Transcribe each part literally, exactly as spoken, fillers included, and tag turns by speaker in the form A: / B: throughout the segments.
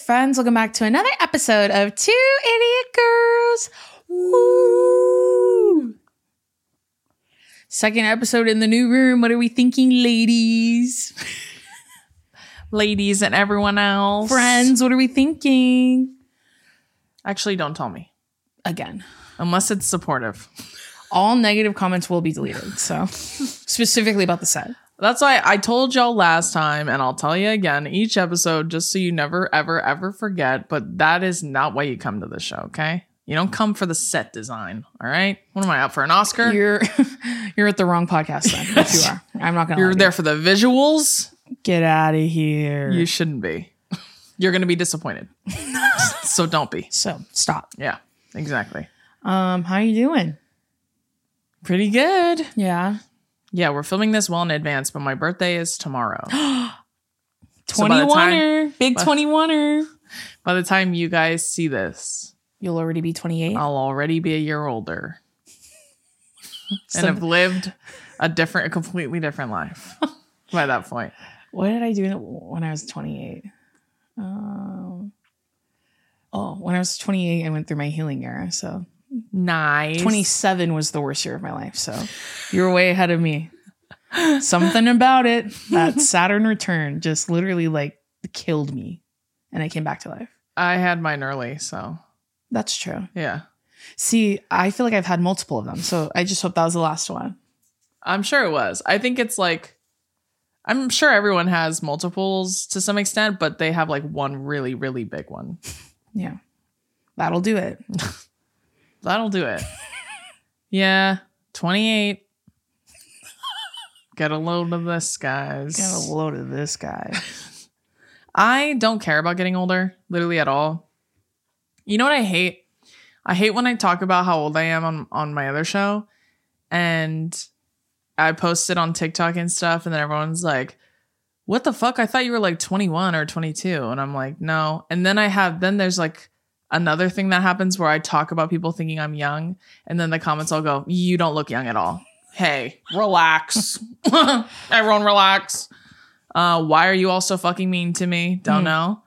A: friends? Welcome back to another episode of Two Idiot Girls. Woo! Second episode in the new room. What are we thinking, ladies?
B: Ladies and everyone else.
A: Friends, what are we thinking?
B: Actually, don't tell me.
A: Again.
B: Unless it's supportive.
A: All negative comments will be deleted. So, specifically about the set.
B: That's why I told y'all last time, and I'll tell you again, each episode, just so you never, ever, ever forget, but that is not why you come to the show, okay? You don't come for the set design, all right? What am I, up for an Oscar?
A: You're you're at the wrong podcast then, if you are. I'm not going to
B: You're there for the visuals?
A: Get out of here.
B: You shouldn't be. You're going to be disappointed. So don't be.
A: So, stop.
B: Yeah, exactly.
A: Um, how you doing?
B: Pretty good.
A: Yeah.
B: Yeah, we're filming this well in advance, but my birthday is tomorrow.
A: twenty-one-er. So big twenty-one-er.
B: By the time you guys see this,
A: you'll already be twenty-eight.
B: I'll already be a year older.
A: So,
B: and have lived a different, a completely different life by that point.
A: What did I do when I was twenty-eight? Um, oh, when I was twenty-eight, I went through my healing era, so...
B: Nice.
A: twenty-seven was the worst year of my life, so you're way ahead of me. Something about it, that Saturn return just literally like killed me, and I came back to life.
B: I had mine early, so
A: that's true.
B: Yeah.
A: See, I feel like I've had multiple of them, so I just hope that was the last one.
B: I'm sure it was. I think it's like, I'm sure everyone has multiples to some extent, but they have like one really, really big one.
A: Yeah, that'll do it.
B: That'll do it. Yeah, twenty-eight. Get a load of this, guys.
A: Get a load of this, guy.
B: I don't care about getting older, literally at all. You know what I hate? I hate when I talk about how old I am on, on my other show, and I post it on TikTok and stuff, and then everyone's like, what the fuck? I thought you were like twenty-one or twenty-two. And I'm like, no. And then I have, then there's like, another thing that happens where I talk about people thinking I'm young, and then the comments all go, you don't look young at all. Hey, relax. Everyone relax. Uh, why are you all so fucking mean to me? Don't know.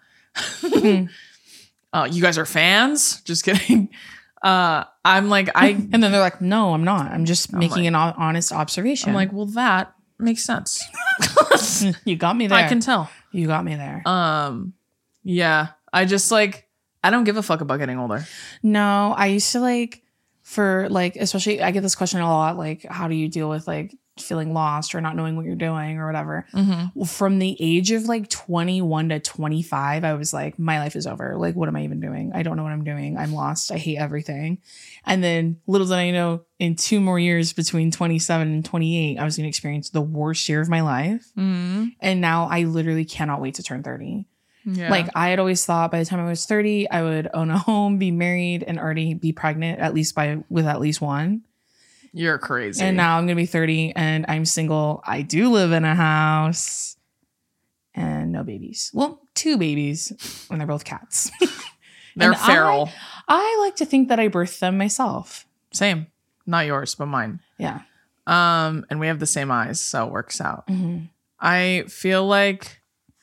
B: uh, you guys are fans? Just kidding. Uh, I'm like, I...
A: And then they're like, no, I'm not. I'm just
B: I'm
A: making
B: like,
A: an honest observation.
B: I'm like, well, that makes sense.
A: You got me there.
B: I can tell.
A: You got me there.
B: Um, yeah. I just like... I don't give a fuck about getting older.
A: No, I used to like for like, especially I get this question a lot, like, how do you deal with like feeling lost or not knowing what you're doing or whatever? Mm-hmm. From the age of like twenty-one to twenty-five, I was like, my life is over. Like, what am I even doing? I don't know what I'm doing. I'm lost. I hate everything. And then little did I know, in two more years between twenty-seven and twenty-eight, I was going to experience the worst year of my life. Mm-hmm. And now I literally cannot wait to turn thirty. Yeah. Like, I had always thought by the time I was thirty, I would own a home, be married, and already be pregnant, at least by with at least one.
B: You're crazy.
A: And now I'm going to be thirty and I'm single. I do live in a house and no babies. Well, two babies, and they're both cats.
B: They're feral.
A: I, I like to think that I birthed them myself.
B: Same. Not yours, but mine.
A: Yeah.
B: Um, and we have the same eyes, so it works out.
A: Mm-hmm.
B: I feel like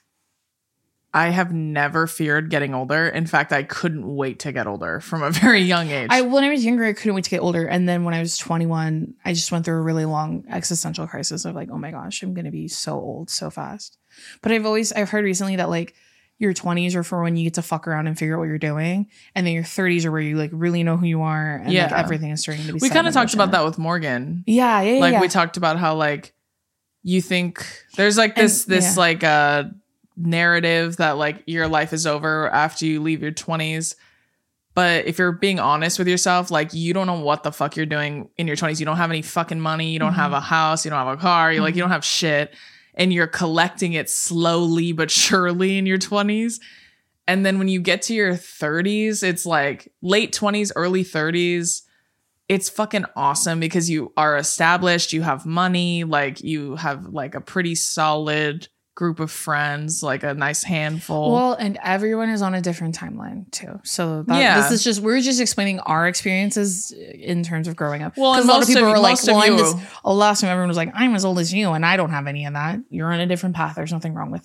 B: I have never feared getting older. In fact, I couldn't wait to get older from a very young age.
A: I when I was younger, I couldn't wait to get older. And then when I was twenty-one, I just went through a really long existential crisis of like, oh my gosh, I'm going to be so old so fast. But I've always, I've heard recently that like your twenties are for when you get to fuck around and figure out what you're doing. And then your thirties are where you like really know who you are. And
B: yeah.
A: like everything is starting to be
B: We kind of talked
A: motion.
B: about that with Morgan.
A: Yeah, yeah,
B: Like
A: yeah.
B: we talked about how like you think there's like this, and, this yeah. like uh narrative that like your life is over after you leave your twenties, but if you're being honest with yourself, like you don't know what the fuck you're doing in your twenties. You don't have any fucking money, you don't mm-hmm. have a house, you don't have a car, you mm-hmm. like you don't have shit, and you're collecting it slowly but surely in your twenties. And then when you get to your thirties, it's like late twenties, early thirties, it's fucking awesome because you are established, you have money, like you have like a pretty solid group of friends, like a nice handful.
A: Well, and everyone is on a different timeline too. So that,
B: yeah.
A: this is just, we're just explaining our experiences in terms of growing up.
B: Well,
A: because a lot of people
B: of,
A: are like, well, I'm
B: you,
A: just, oh, last time everyone was like, I'm as old as you and I don't have any of that. You're on a different path. There's nothing wrong with that.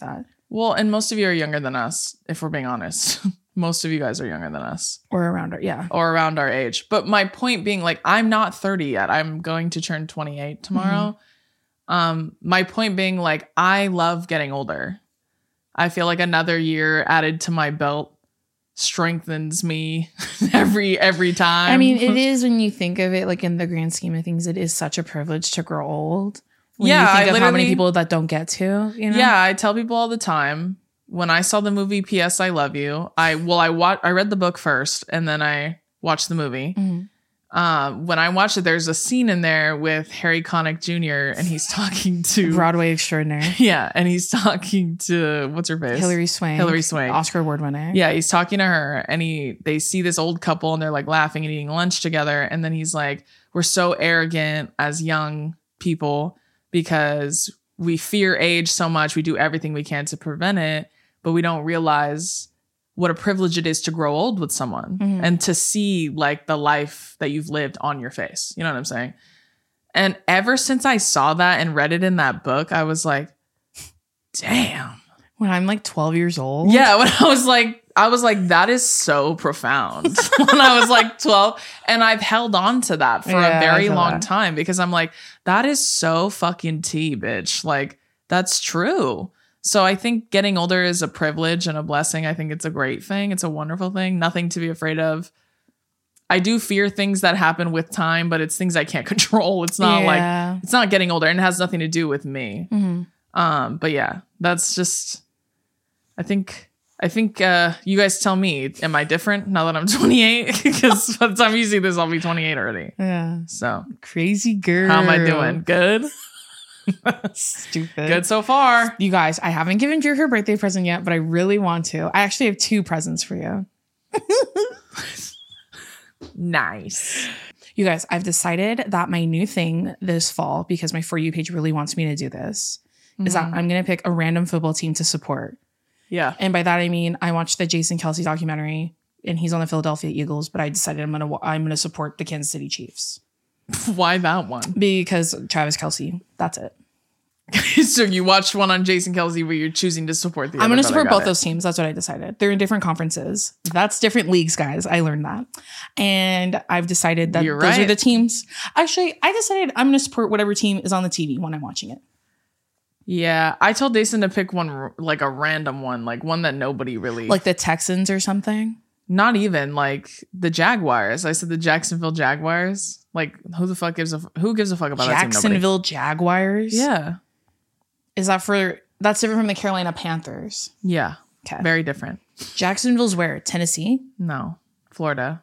B: Well, and most of you are younger than us, if we're being honest. Most of you guys are younger than us.
A: Or around our, yeah.
B: Or around our age. But my point being, like, I'm not thirty yet. I'm going to turn twenty-eight tomorrow. Mm-hmm. Um, my point being, like, I love getting older. I feel like another year added to my belt strengthens me every every time.
A: I mean, it is when you think of it, like in the grand scheme of things, it is such a privilege to grow old. When
B: yeah,
A: you think
B: I
A: of how many people that don't get to, you know?
B: Yeah, I tell people all the time. When I saw the movie P S I Love You, I well, I wa- I read the book first and then I watched the movie. Mm-hmm. Um, when I watched it, there's a scene in there with Harry Connick Junior and he's talking to
A: Broadway extraordinaire.
B: Yeah, and he's talking to what's her face?
A: Hilary Swank.
B: Hilary Swank,
A: Oscar award winner.
B: Yeah, he's talking to her, and he they see this old couple, and they're like laughing and eating lunch together, and then he's like, "We're so arrogant as young people because we fear age so much. We do everything we can to prevent it." But we don't realize what a privilege it is to grow old with someone mm-hmm. and to see like the life that you've lived on your face. You know what I'm saying? And ever since I saw that and read it in that book, I was like, damn.
A: When I'm like twelve years old?
B: Yeah. When I was like, I was like, that is so profound when I was like twelve. And I've held on to that for yeah, a very long that. time because I'm like, that is so fucking tea, bitch. Like, that's true. So I think getting older is a privilege and a blessing. I think it's a great thing. It's a wonderful thing. Nothing to be afraid of. I do fear things that happen with time, but it's things I can't control. It's not yeah. like, it's not getting older and it has nothing to do with me. Mm-hmm. Um, but yeah, that's just, I think, I think uh, you guys tell me, am I different now that I'm twenty-eight? Because by the time you see this, I'll be twenty-eight already.
A: Yeah.
B: So.
A: Crazy girl.
B: How am I doing? Good?
A: Stupid.
B: Good so far.
A: You guys, I haven't given Drew her birthday present yet, but I really want to. I actually have two presents for you.
B: Nice.
A: You guys, I've decided that my new thing this fall, because my For You page really wants me to do this, mm-hmm. is that I'm going to pick a random football team to support.
B: Yeah.
A: And by that, I mean, I watched the Jason Kelce documentary and he's on the Philadelphia Eagles, but I decided I'm going to, I'm going to support the Kansas City Chiefs.
B: Why that one?
A: Because Travis Kelce. That's it.
B: So you watched one on Jason Kelce where you're choosing to support the
A: I'm going to support both
B: it.
A: those teams. That's what I decided. They're in different conferences. That's different leagues, guys. I learned that. And I've decided that
B: you're
A: those
B: right.
A: are the teams. Actually, I decided I'm going to support whatever team is on the T V when I'm watching it.
B: Yeah. I told Jason to pick one, like a random one, like one that nobody really...
A: Like the Texans or something?
B: Not even. Like the Jaguars. I said the Jacksonville Jaguars. Like, who the fuck gives a who gives a fuck about that team?
A: Jacksonville Jaguars?
B: Yeah.
A: Is that for that's different from the Carolina Panthers?
B: Yeah.
A: Okay.
B: Very different.
A: Jacksonville's where? Tennessee?
B: No. Florida.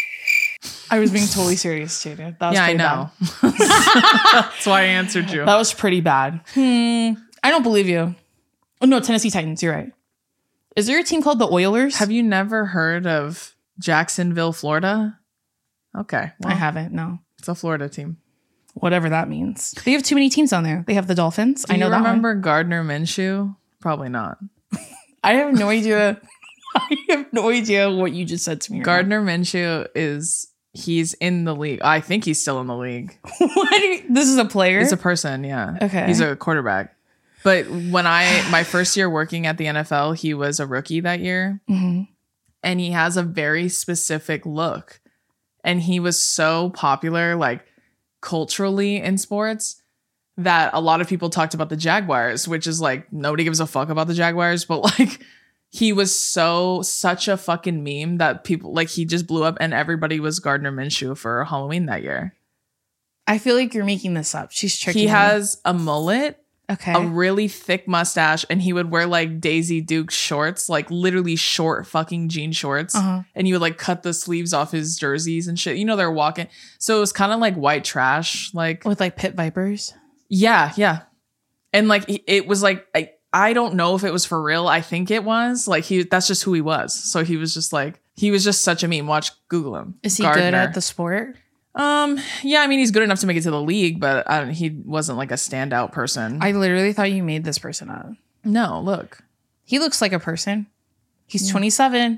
A: I was being totally serious too, dude. That was
B: yeah, I know. That's why I answered you.
A: That was pretty bad. Hmm. I don't believe you. Oh no, Tennessee Titans, you're right. Is there a team called the Oilers?
B: Have you never heard of Jacksonville, Florida? Okay.
A: Well, I haven't, no.
B: It's a Florida team.
A: Whatever that means. They have too many teams on there. They have the Dolphins.
B: Do
A: I know
B: you
A: that
B: remember
A: one.
B: Gardner Minshew? Probably not.
A: I have no idea. I have no idea what you just said to me.
B: Gardner right Minshew is, he's in the league. I think he's still in the league.
A: What? Do you, this is a player?
B: He's a person, yeah.
A: Okay.
B: He's a quarterback. But when I, my first year working at the N F L, he was a rookie that year. Mm-hmm. And he has a very specific look. And he was so popular, like culturally in sports, that a lot of people talked about the Jaguars, which is like, nobody gives a fuck about the Jaguars. But like, he was so, such a fucking meme that people, like he just blew up and everybody was Gardner Minshew for Halloween that year.
A: I feel like you're making this up. She's tricky.
B: He has a mullet.
A: Okay.
B: A really thick mustache, and he would wear like Daisy Duke shorts, like literally short fucking jean shorts. Uh-huh. And you would like cut the sleeves off his jerseys and shit. You know, they're walking. So it was kind of like white trash, like
A: with like pit vipers.
B: Yeah, yeah. And like it was like I, I don't know if it was for real. I think it was. Like he that's just who he was. So he was just like he was just such a meme. Watch, Google him.
A: Is he
B: Gardner.
A: good at the sport?
B: Um, yeah, I mean, he's good enough to make it to the league, but I don't, he wasn't like a standout person.
A: I literally thought you made this person up.
B: No, look.
A: He looks like a person. He's yeah. twenty-seven.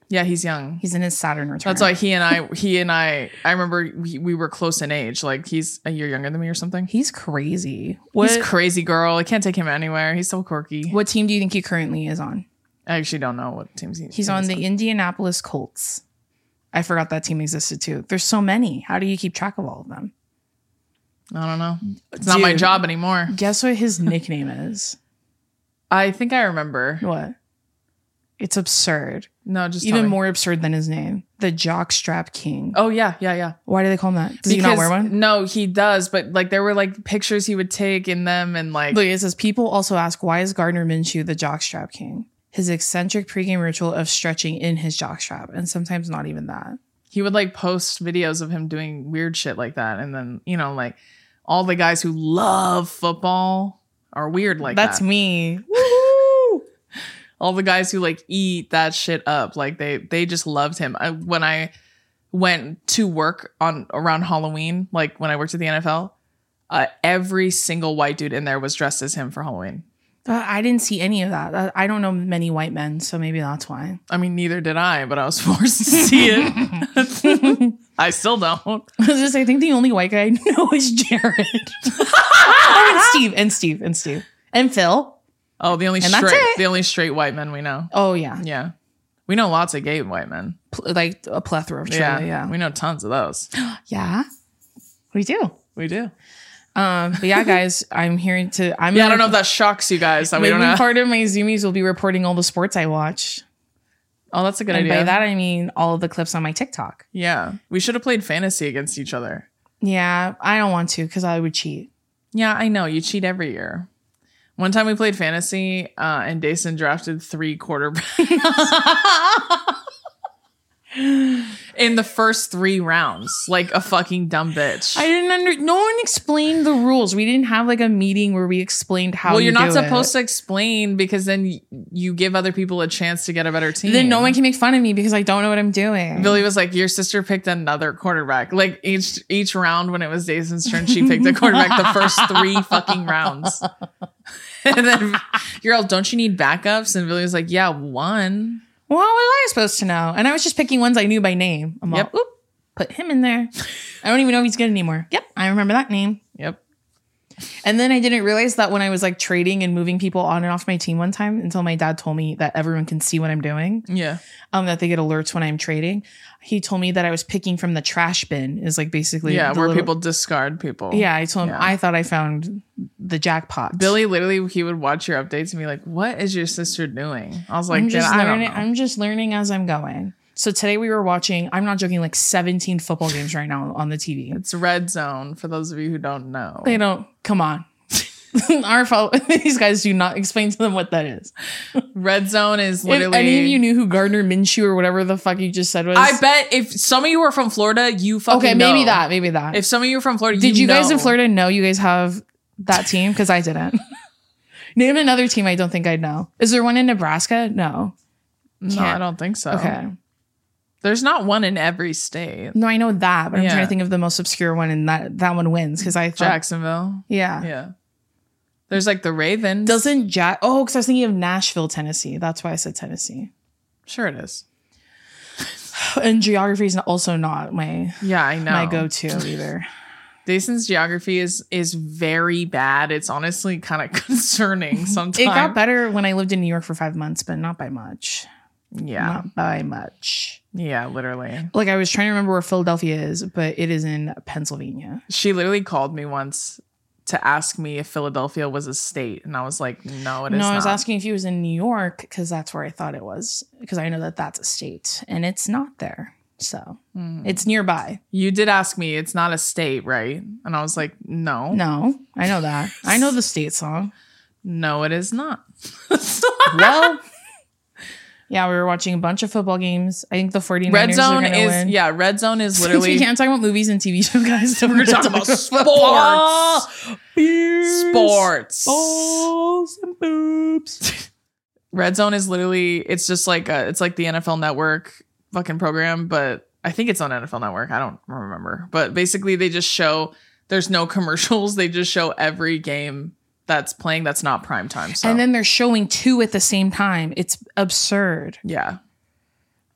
B: Yeah, he's young.
A: He's in his Saturn return.
B: That's why he and I, he and I, I remember we, we were close in age. Like he's a year younger than me or something.
A: He's crazy. What,
B: he's crazy, girl. I can't take him anywhere. He's so quirky.
A: What team do you think he currently is on?
B: I actually don't know what teams he,
A: he's on. The on. Indianapolis Colts. I forgot that team existed too. There's so many. How do you keep track of all of them?
B: I don't know. It's Dude, not my job anymore.
A: Guess what his nickname is?
B: I think I remember.
A: What? It's absurd.
B: No, just
A: even more absurd than his name. The Jockstrap King.
B: Oh yeah, yeah, yeah.
A: Why do they call him that? Does
B: because,
A: he not wear one?
B: No, he does. But like there were like pictures he would take in them and like.
A: Look, it says people also ask, why is Gardner Minshew the Jockstrap King? His eccentric pregame ritual of stretching in his jockstrap, and sometimes not even that. He
B: would like post videos of him doing weird shit like that, and then you know like all the guys who love football are weird like
A: That's
B: that.
A: That's me.
B: All the guys who like eat that shit up, like they they just loved him. I, when I went to work on around Halloween, like when I worked at the N F L, uh, every single white dude in there was dressed as him for Halloween.
A: Uh, I didn't see any of that. I don't know many white men, so maybe that's why.
B: I mean, neither did I, but I was forced to see it. I still don't.
A: I was just, I think the only white guy I know is Jared. Oh, and Steve, and Steve, and Steve, and Phil.
B: Oh, the only
A: and
B: straight, the only straight white men we know.
A: Oh yeah,
B: yeah. We know lots of gay white men,
A: Pl- like a plethora of
B: yeah,
A: truly, yeah.
B: We know tons of those.
A: Yeah, we do.
B: We do.
A: Um, but yeah, guys, I'm here to. I'm.
B: Yeah,
A: gonna,
B: I don't know if that shocks you guys. That we don't know.
A: Part of my Zoomies will be reporting all the sports I watch.
B: Oh, that's a good
A: and
B: idea.
A: By that I mean all of the clips on my TikTok.
B: Yeah, we should have played fantasy against each other.
A: Yeah, I don't want to because I would cheat.
B: Yeah, I know you cheat every year. One time we played fantasy, uh, and Dason drafted three quarterbacks in the first three rounds, like a fucking dumb bitch.
A: I didn't under. No one explained the rules. We didn't have like a meeting where we explained how.
B: Well, you're
A: you
B: not
A: do
B: supposed
A: it.
B: to explain because then y- you give other people a chance to get a better team.
A: Then no one can make fun of me because I don't know what I'm doing.
B: Billy was like, "Your sister picked another quarterback." Like each each round when it was Dason's turn, she picked a quarterback the first three fucking rounds. And then you're all, "Don't you need backups?" And Billy was like, "Yeah, one."
A: Well, what was I supposed to know? And I was just picking ones I knew by name. I'm
B: yep.
A: all, oop, put him in there. I don't even know if he's good anymore. Yep, I remember that name.
B: Yep.
A: And then I didn't realize that when I was like trading and moving people on and off my team one time until my dad told me that everyone can see what I'm doing.
B: Yeah.
A: Um, that they get alerts when I'm trading. He told me that I was picking from the trash bin is like basically.
B: Yeah, where
A: little,
B: people discard people.
A: Yeah, I told him
B: yeah.
A: I thought I found the jackpot.
B: Billy literally, he would watch your updates and be like, "What is your sister doing?" I was like,
A: I'm just
B: I
A: learning.
B: don't know.
A: I'm just learning as I'm going. So today we were watching, I'm not joking, like seventeen football games right now on the T V.
B: It's Red Zone for those of you who don't know.
A: They don't, come on. Our fault. These guys do not explain to them what that is.
B: Red Zone is literally.
A: If any of you knew who Gardner Minshew or whatever the fuck you just said was.
B: I bet if some of you were from Florida, you fucking
A: Okay,
B: know.
A: maybe that, maybe that.
B: If some of you were from Florida,
A: Did
B: you
A: you guys
B: know.
A: in Florida know you guys have that team? Because I didn't. Name another team I don't think I'd know. Is there one in Nebraska? No.
B: No,
A: Can't.
B: I don't think so.
A: Okay.
B: There's not one in every state.
A: No, I know that, but I'm
B: Yeah.
A: trying to think of the most obscure one, and that that one wins because I thought,
B: Jacksonville.
A: Yeah.
B: Yeah. There's like the Ravens.
A: Doesn't Jack? Oh, because I was thinking of Nashville, Tennessee. That's why I said Tennessee.
B: Sure, it is.
A: And geography is also not my
B: Yeah, I know.
A: my go-to either.
B: Dason's geography is is very bad. It's honestly kind of concerning sometimes.
A: It got better when I lived in New York for five months, but not by much.
B: Yeah.
A: Not by much.
B: Yeah, literally.
A: Like I was trying to remember where Philadelphia is, but it is in Pennsylvania.
B: She literally called me once to ask me if Philadelphia was a state. And I was like, no, it is
A: no,
B: not.
A: I was asking if he was in New York because that's where I thought it was. Because I know that that's a state and it's not there. So mm. it's nearby.
B: You did ask me, it's not a state, right? And I was like, no.
A: No, I know that. I know the state song.
B: No, it is not.
A: Well, yeah, we were watching a bunch of football games. I think the 49ers
B: Red Zone
A: are
B: is,
A: win.
B: yeah, Red Zone is literally.
A: We can't talk about movies and T V shows, guys. So
B: we're talking about sports.
A: Beers,
B: Sports.
A: balls, and boobs.
B: Red Zone is literally, it's just like, a, it's like the N F L Network fucking program, but I think it's on N F L Network. I don't remember. But basically, they just show, there's no commercials. They just show every game that's playing that's not prime time. So.
A: And then they're showing two at the same time. It's absurd.
B: Yeah.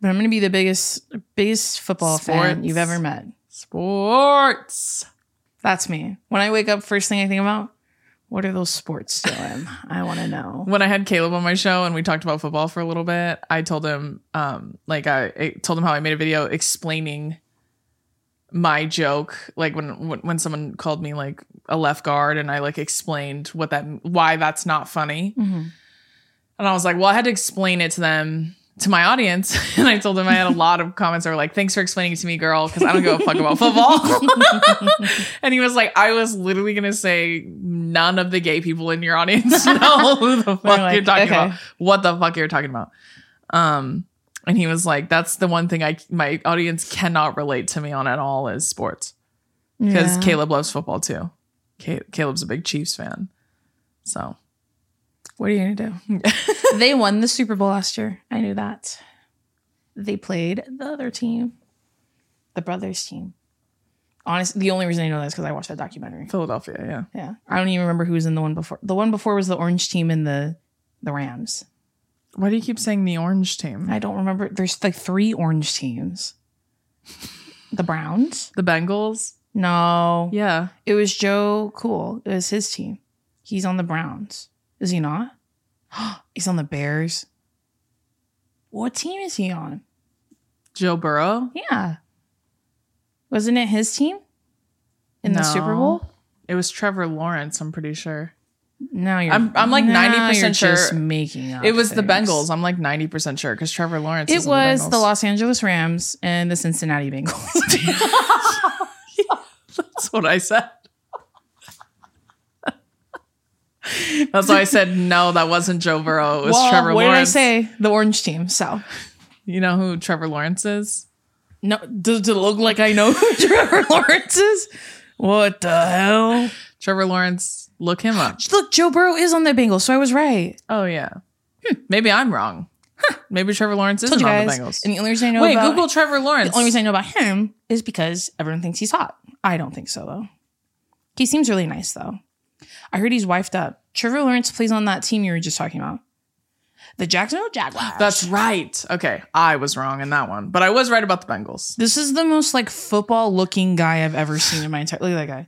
A: But I'm going to be the biggest, biggest football
B: Sports.
A: fan you've ever met.
B: Sports.
A: That's me. When I wake up, first thing I think about, what are those sports doing? I want to know.
B: When I had Caleb on my show and we talked about football for a little bit, I told him, um, like I, I told him how I made a video explaining my joke, like when, when when someone called me like a left guard, and I like explained what that why that's not funny,
A: Mm-hmm.
B: and I was like, well, I had to explain it to them, to my audience, and I told them I had a lot of comments that were like, thanks for explaining it to me, girl, because I don't give a fuck about football. And he was like, I was literally gonna say none of the gay people in your audience know who the fuck
A: like,
B: you're talking
A: okay.
B: about, what the fuck you're talking about. Um. And he was like, that's the one thing I my audience cannot relate to me on at all is sports. Because
A: Yeah.
B: Caleb loves football too. Ca- Caleb's a big Chiefs fan. So.
A: What are you going to do? They won the Super Bowl last year. I knew that. They played the other team, the brothers team. Honestly, the only reason I know that is because I watched that documentary.
B: Philadelphia, yeah.
A: Yeah. I don't even remember who was in the one before. The one before was the orange team and the, the Rams.
B: Why do you keep saying the orange team?
A: I don't remember. There's like three orange teams. The Browns?
B: The Bengals?
A: No.
B: Yeah.
A: It was Joe Cool. It was his team. He's on the Browns. Is he not? He's on the Bears. What team is he on?
B: Joe Burrow?
A: Yeah. Wasn't it his team? In the
B: No.
A: Super Bowl?
B: It was Trevor Lawrence, I'm pretty sure.
A: No, you're.
B: I'm- I'm like
A: now
B: ninety percent
A: you're
B: sure
A: just making up
B: It was the
A: things.
B: Bengals. I'm like ninety percent sure because Trevor Lawrence
A: It
B: is
A: was
B: in
A: the
B: the Bengals.
A: Los Angeles Rams and the Cincinnati Bengals.
B: That's what I said. That's why I said no, that wasn't Joe Burrow. It was
A: well,
B: Trevor
A: what
B: Lawrence.
A: did I say? The orange team. So
B: You know who Trevor Lawrence is?
A: no, does it look like I know who Trevor Lawrence is? What the hell?
B: Trevor Lawrence, look him up.
A: Look, Joe Burrow is on the Bengals, so I was right.
B: Oh yeah. Maybe I'm wrong. Maybe Trevor Lawrence
A: Told
B: isn't
A: you
B: on
A: guys.
B: the Bengals.
A: And the only reason I know
B: Wait,
A: about
B: Google Trevor Lawrence.
A: the only reason I know about him is because everyone thinks he's hot. I don't think so though. He seems really nice though. I heard he's wifed up. Trevor Lawrence plays on that team you were just talking about. The Jacksonville Jaguars.
B: That's right. Okay, I was wrong in that one, but I was right about the Bengals.
A: This is the most like football looking guy I've ever seen in my entire. Look at that guy.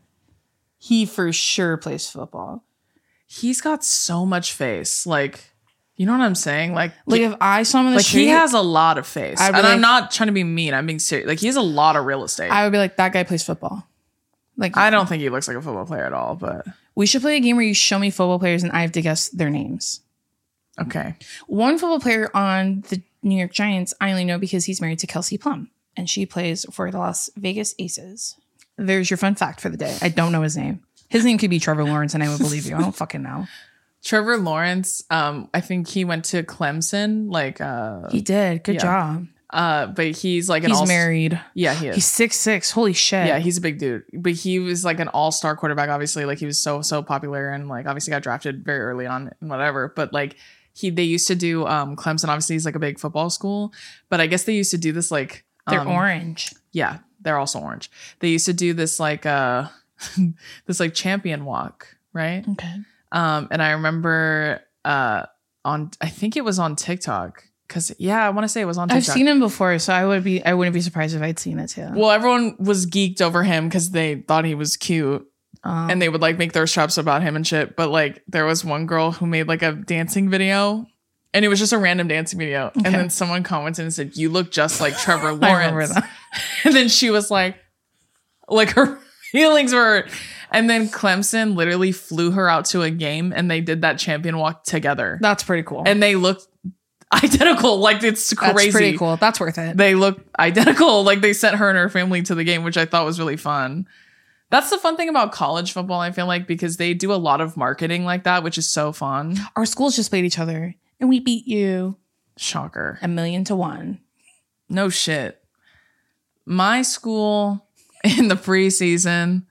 A: He for sure plays football.
B: He's got so much face. Like, you know what I'm saying? Like,
A: Like if I saw him in the
B: like
A: street,
B: he has a lot of face.
A: I'd
B: And
A: be
B: I'm
A: like-
B: not trying to be mean. I'm being serious. Like, he has a lot of real estate.
A: I would be like, that guy plays football. Like
B: I don't think he looks like a football player at all, but
A: we should play a game where you show me football players and I have to guess their names.
B: okay.
A: One football player on the New York Giants, I only know because he's married to Kelsey Plum, and she plays for the Las Vegas Aces. There's your fun fact for the day. I don't know his name. His name could be Trevor Lawrence, and I would believe you. I don't fucking know.
B: Trevor Lawrence, um, I think he went to Clemson, like, uh,
A: He did. Good
B: Yeah.
A: job.
B: uh, but he's like an
A: He's
B: all-
A: married.
B: Yeah, he is.
A: He's six six. Holy shit.
B: Yeah, he's a big dude. But he was like an all-star quarterback, obviously. Like he was so, so popular and like obviously got drafted very early on and whatever. But like he they used to do um Clemson, obviously he's like a big football school. But I guess they used to do this like
A: They're
B: um,
A: orange.
B: Yeah, they're also orange. They used to do this like uh this like champion walk, right?
A: Okay.
B: Um, and I remember uh on I think it was on TikTok. Cause yeah, I want to say it was on TikTok.
A: I've seen him before, so I would be I wouldn't be surprised if I'd seen it too.
B: Well, everyone was geeked over him because they thought he was cute.
A: Um,
B: And they would like make thirst traps about him and shit. But like there was one girl who made like a dancing video and it was just a random dancing video.
A: Okay.
B: And then someone commented and said, you look just like Trevor
A: I remember
B: Lawrence.
A: that.
B: And then she was like, like her feelings were, and then Clemson literally flew her out to a game and they did that champion walk together.
A: That's pretty cool.
B: And they looked identical. Like it's crazy.
A: That's pretty cool. That's worth it.
B: They look identical. Like they sent her and her family to the game, which I thought was really fun. That's the fun thing about college football, I feel like, because they do a lot of marketing like that, which is so fun.
A: Our schools just played each other, and we beat you
B: Shocker.
A: a million to one.
B: No shit. My school in the preseason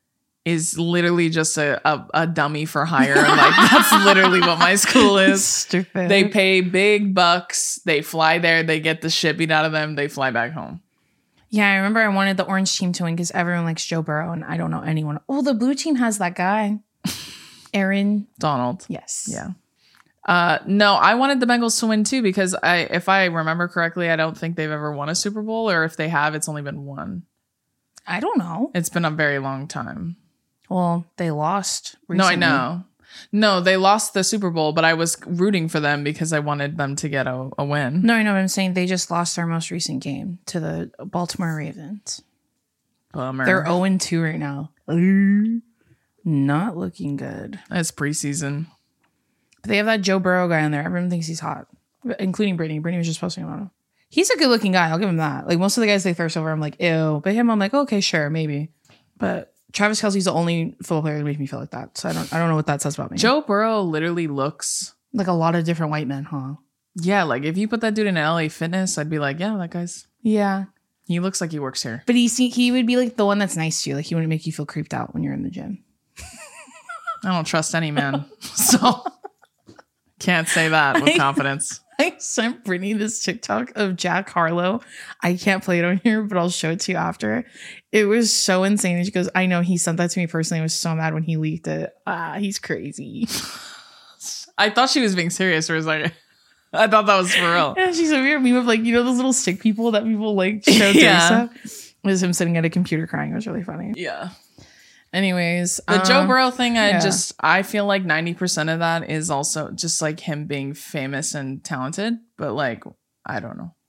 B: is literally just a, a, a dummy for hire. Like that's literally what my school is.
A: Stupid.
B: They pay big bucks. They fly there. They get the shit beat out of them. They fly back home.
A: Yeah, I remember I wanted the orange team to win because everyone likes Joe Burrow, and I don't know anyone. Oh, the blue team has that guy, Aaron.
B: Donald.
A: Yes.
B: Yeah. Uh, no, I wanted the Bengals to win too because I, if I remember correctly, I don't think they've ever won a Super Bowl, or if they have, it's only been one.
A: I don't know.
B: It's been a very long time.
A: Well, they lost recently.
B: No, I know. No, they lost the Super Bowl, but I was rooting for them because I wanted them to get a, a win.
A: No, I know. I'm saying they just lost their most recent game to the Baltimore Ravens.
B: Bummer.
A: They're oh and two right now. Not looking good.
B: It's preseason.
A: But they have that Joe Burrow guy in there. Everyone thinks he's hot, including Brittany. Brittany was just posting about him. He's a good looking guy. I'll give him that. Like most of the guys they thirst over, I'm like, ew. But him, I'm like, okay, sure, maybe. But Travis Kelce's the only football player that makes me feel like that. So I don't I don't know what that says about me.
B: Joe Burrow literally looks
A: like a lot of different white men, huh?
B: Yeah, like if you put that dude in L A Fitness, I'd be like, yeah, that guy's.
A: Yeah.
B: He looks like he works here.
A: But he he would be like the one that's nice to you. Like he wouldn't make you feel creeped out when you're in the gym.
B: I don't trust any man. So can't say that with confidence.
A: I sent Brittany this TikTok of Jack Harlow. I can't play it on here, but I'll show it to you after. It was so insane. And she goes, I know he sent that to me personally. I was so mad when he leaked it. Ah, he's crazy.
B: I thought she was being serious. Or was like, I thought that was for real.
A: Yeah, she's a weird meme of like, you know, those little stick people that people like show
B: yeah.
A: It was him sitting at a computer crying. It was really funny.
B: Yeah.
A: Anyways,
B: the um, Joe Burrow thing, I
A: yeah. just
B: I feel like ninety percent of that is also just like him being famous and talented, but like I don't know.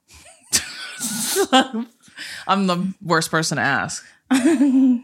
B: I'm the worst person to ask.
A: Me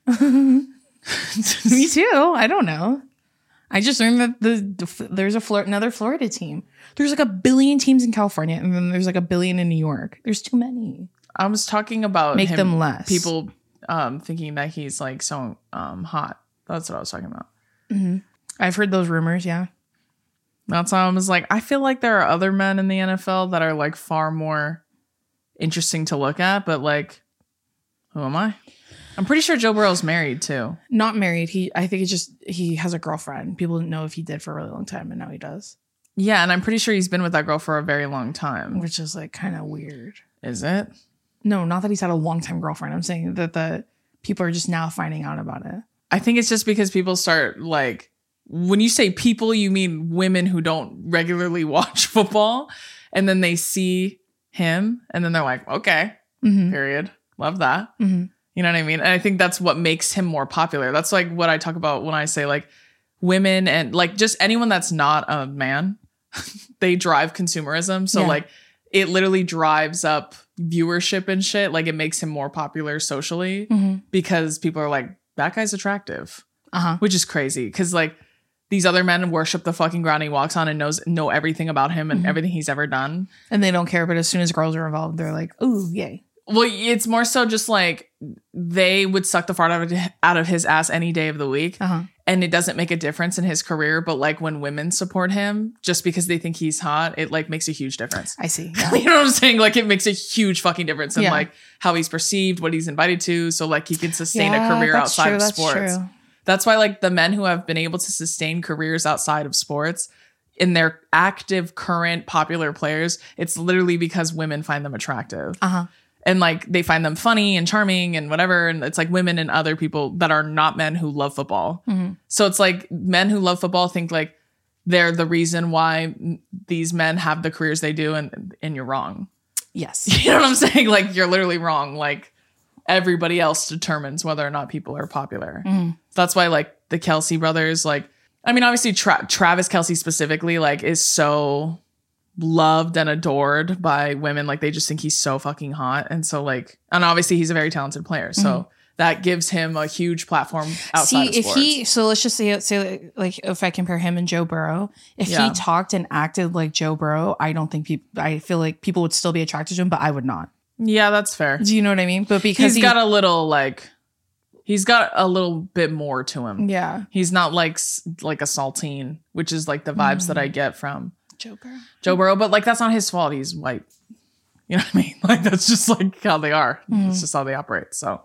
A: too. I don't know. I just learned that the, the there's a Flor- another Florida team. There's like a billion teams in California, and then there's like a billion in New York. There's too many.
B: I was talking about
A: make
B: him,
A: them less
B: people. Um, thinking that he's like so um hot. That's what I was talking about.
A: Mm-hmm. I've heard those rumors. Yeah,
B: that's why I was like, I feel like there are other men in the N F L that are like far more interesting to look at. But like, who am I? I'm pretty sure Joe Burrow's married too.
A: Not married. He, I think it's just he has a girlfriend. People didn't know if he did for a really long time, and now he does.
B: Yeah, and I'm pretty sure he's been with that girl for a very long time,
A: which is like kind of weird.
B: Is it?
A: No, not that he's had a long-time girlfriend. I'm saying that the people are just now finding out about it.
B: I think it's just because people start like, when you say people, you mean women who don't regularly watch football. And then they see him and then they're like, okay, mm-hmm. period. Love that. Mm-hmm. You know what I mean? And I think that's what makes him more popular. That's like what I talk about when I say like women and like just anyone that's not a man, they drive consumerism. So yeah. like it literally drives up viewership and shit. Like it makes him more popular socially mm-hmm. because people are like, that guy's attractive, uh-huh. which is crazy. Cause like these other men worship the fucking ground he walks on and knows know everything about him and mm-hmm. everything he's ever done.
A: And they don't care. But as soon as girls are involved, they're like, ooh, yay.
B: Well, it's more so just like they would suck the fart out of, out of his ass any day of the week. Uh-huh. And it doesn't make a difference in his career. But like when women support him just because they think he's hot, it like makes a huge difference.
A: I see. Yeah.
B: You know what I'm saying? Like it makes a huge fucking difference in
A: yeah.
B: like how he's perceived, what he's invited to. So like he can sustain
A: yeah,
B: a career outside
A: true,
B: of
A: that's
B: sports.
A: True.
B: That's why like the men who have been able to sustain careers outside of sports in their active, current, popular players, it's literally because women find them attractive. Uh-huh. And like they find them funny and charming and whatever. And it's like women and other people that are not men who love football. Mm-hmm. So it's like men who love football think like they're the reason why these men have the careers they do. And, and you're wrong.
A: Yes.
B: You know what I'm saying? Like you're literally wrong. Like everybody else determines whether or not people are popular. Mm-hmm. That's why like the Kelce brothers, like, I mean, obviously Tra- Travis Kelce specifically like is so loved and adored by women. Like they just think he's so fucking hot. And so like, and obviously he's a very talented player. So mm-hmm. that gives him a huge platform outside
A: See,
B: of sports.
A: if he, so let's just say, say like if I compare him and Joe Burrow, if yeah. he talked and acted like Joe Burrow, I don't think people, I feel like people would still be attracted to him, but I would not.
B: Yeah, that's fair.
A: Do you know what I mean? But because
B: he's
A: he,
B: got a little like, he's got a little bit more to him.
A: Yeah.
B: He's not like, like a saltine, which is like the vibes mm. that I get from
A: Joe Burrow.
B: Joe Burrow, but like that's not his fault. He's white. You know what I mean? Like that's just like how they are. Mm. It's just how they operate. So,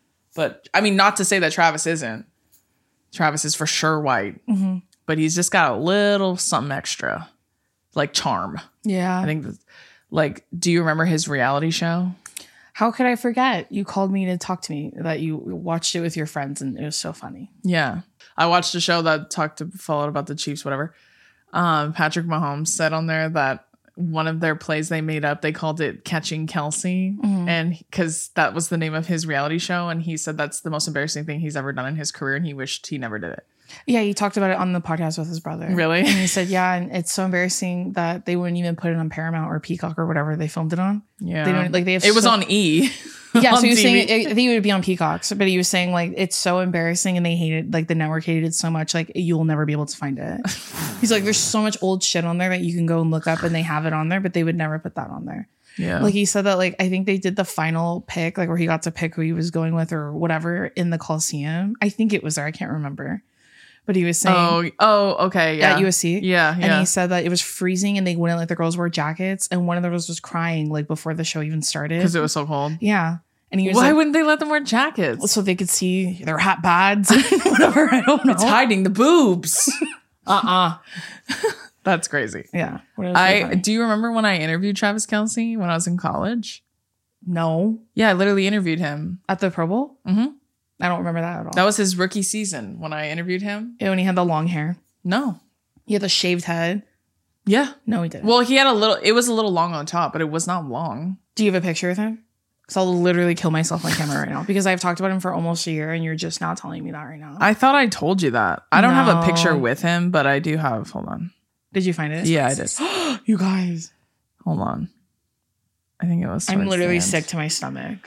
B: but I mean, not to say that Travis isn't. Travis is for sure white, mm-hmm. but he's just got a little something extra, like charm.
A: Yeah.
B: I think. That, like, do you remember his reality show?
A: How could I forget? You called me to talk to me that you watched it with your friends, and it was so funny.
B: Yeah, I watched a show that talked to followed about the Chiefs, whatever. um, Patrick Mahomes said on there that one of their plays they made up, they called it Catching Kelsey. Mm-hmm. And because that was the name of his reality show. And he said that's the most embarrassing thing he's ever done in his career. And he wished he never did it.
A: Yeah, he talked about it on the podcast with his brother.
B: Really?
A: And he said, yeah, and it's so embarrassing that they wouldn't even put it on Paramount or Peacock or whatever they filmed it on.
B: Yeah.
A: They don't, like, they have
B: it
A: so-
B: was on E!
A: Yeah,
B: on
A: so he was
B: T V.
A: saying, it, I think it would be on Peacock, so, but he was saying, like, it's so embarrassing and they hated, like, the network hated it so much, like, you'll never be able to find it. He's like, there's so much old shit on there that you can go and look up and they have it on there, but they would never put that on there.
B: Yeah.
A: Like, he said that, like, I think they did the final pick, like, where he got to pick who he was going with or whatever in the Coliseum. I think it was there. I can't remember. But he was saying,
B: oh, oh, okay, yeah,
A: at U S C,
B: yeah, yeah.
A: And he said that it was freezing and they wouldn't let the girls wear jackets, and one of the girls was crying like before the show even started
B: because it was so cold.
A: Yeah, and he was
B: why
A: like,
B: wouldn't they let them wear jackets
A: so they could see their hot pads, whatever. I don't know.
B: It's hiding the boobs.
A: uh uh
B: That's crazy.
A: Yeah.
B: I do you remember when I interviewed Travis Kelce when I was in college?
A: No.
B: Yeah, I literally interviewed him
A: at the Pro Bowl.
B: Mm-hmm.
A: I don't remember that at all.
B: That was his rookie season when I interviewed him.
A: Yeah, when he had the long hair.
B: No.
A: He had the shaved head.
B: Yeah.
A: No, he didn't.
B: Well, he had a little, it was a little long on top, but it was not long.
A: Do you have a picture of him? Because I'll literally kill myself on camera right now because I've talked about him for almost a year and you're just now telling me that right now.
B: I thought I told you that. I don't
A: no.
B: have a picture with him, but I do have, hold on.
A: Did you find it?
B: Yeah, I did.
A: You guys.
B: Hold on. I think it was.
A: I'm literally sick to my stomach.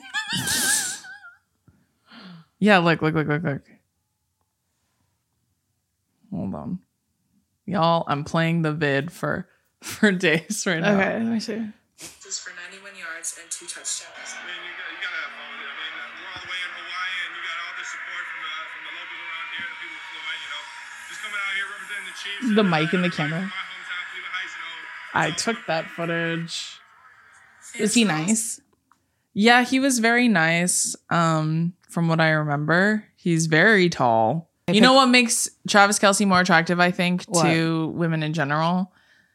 B: Yeah, look, look, look, look, look. Hold on. Y'all, I'm playing the vid for for days right now.
A: Okay, let me see.
B: Just for ninety-one yards and two touchdowns.
C: I mean, you, got, you gotta have fun with it. I mean, we're all the way in Hawaii, and you got all the support from the, from the locals around here, the people who flew in, you know. Just coming out here representing the Chiefs.
A: The mic in the camera.
C: My hometown, Cleveland Heights, you know.
B: I took that footage.
A: Was he nice?
B: Yeah, he was very nice. Um, from what I remember, he's very tall. You know what makes Travis Kelce more attractive, I think,
A: what?
B: to women in general?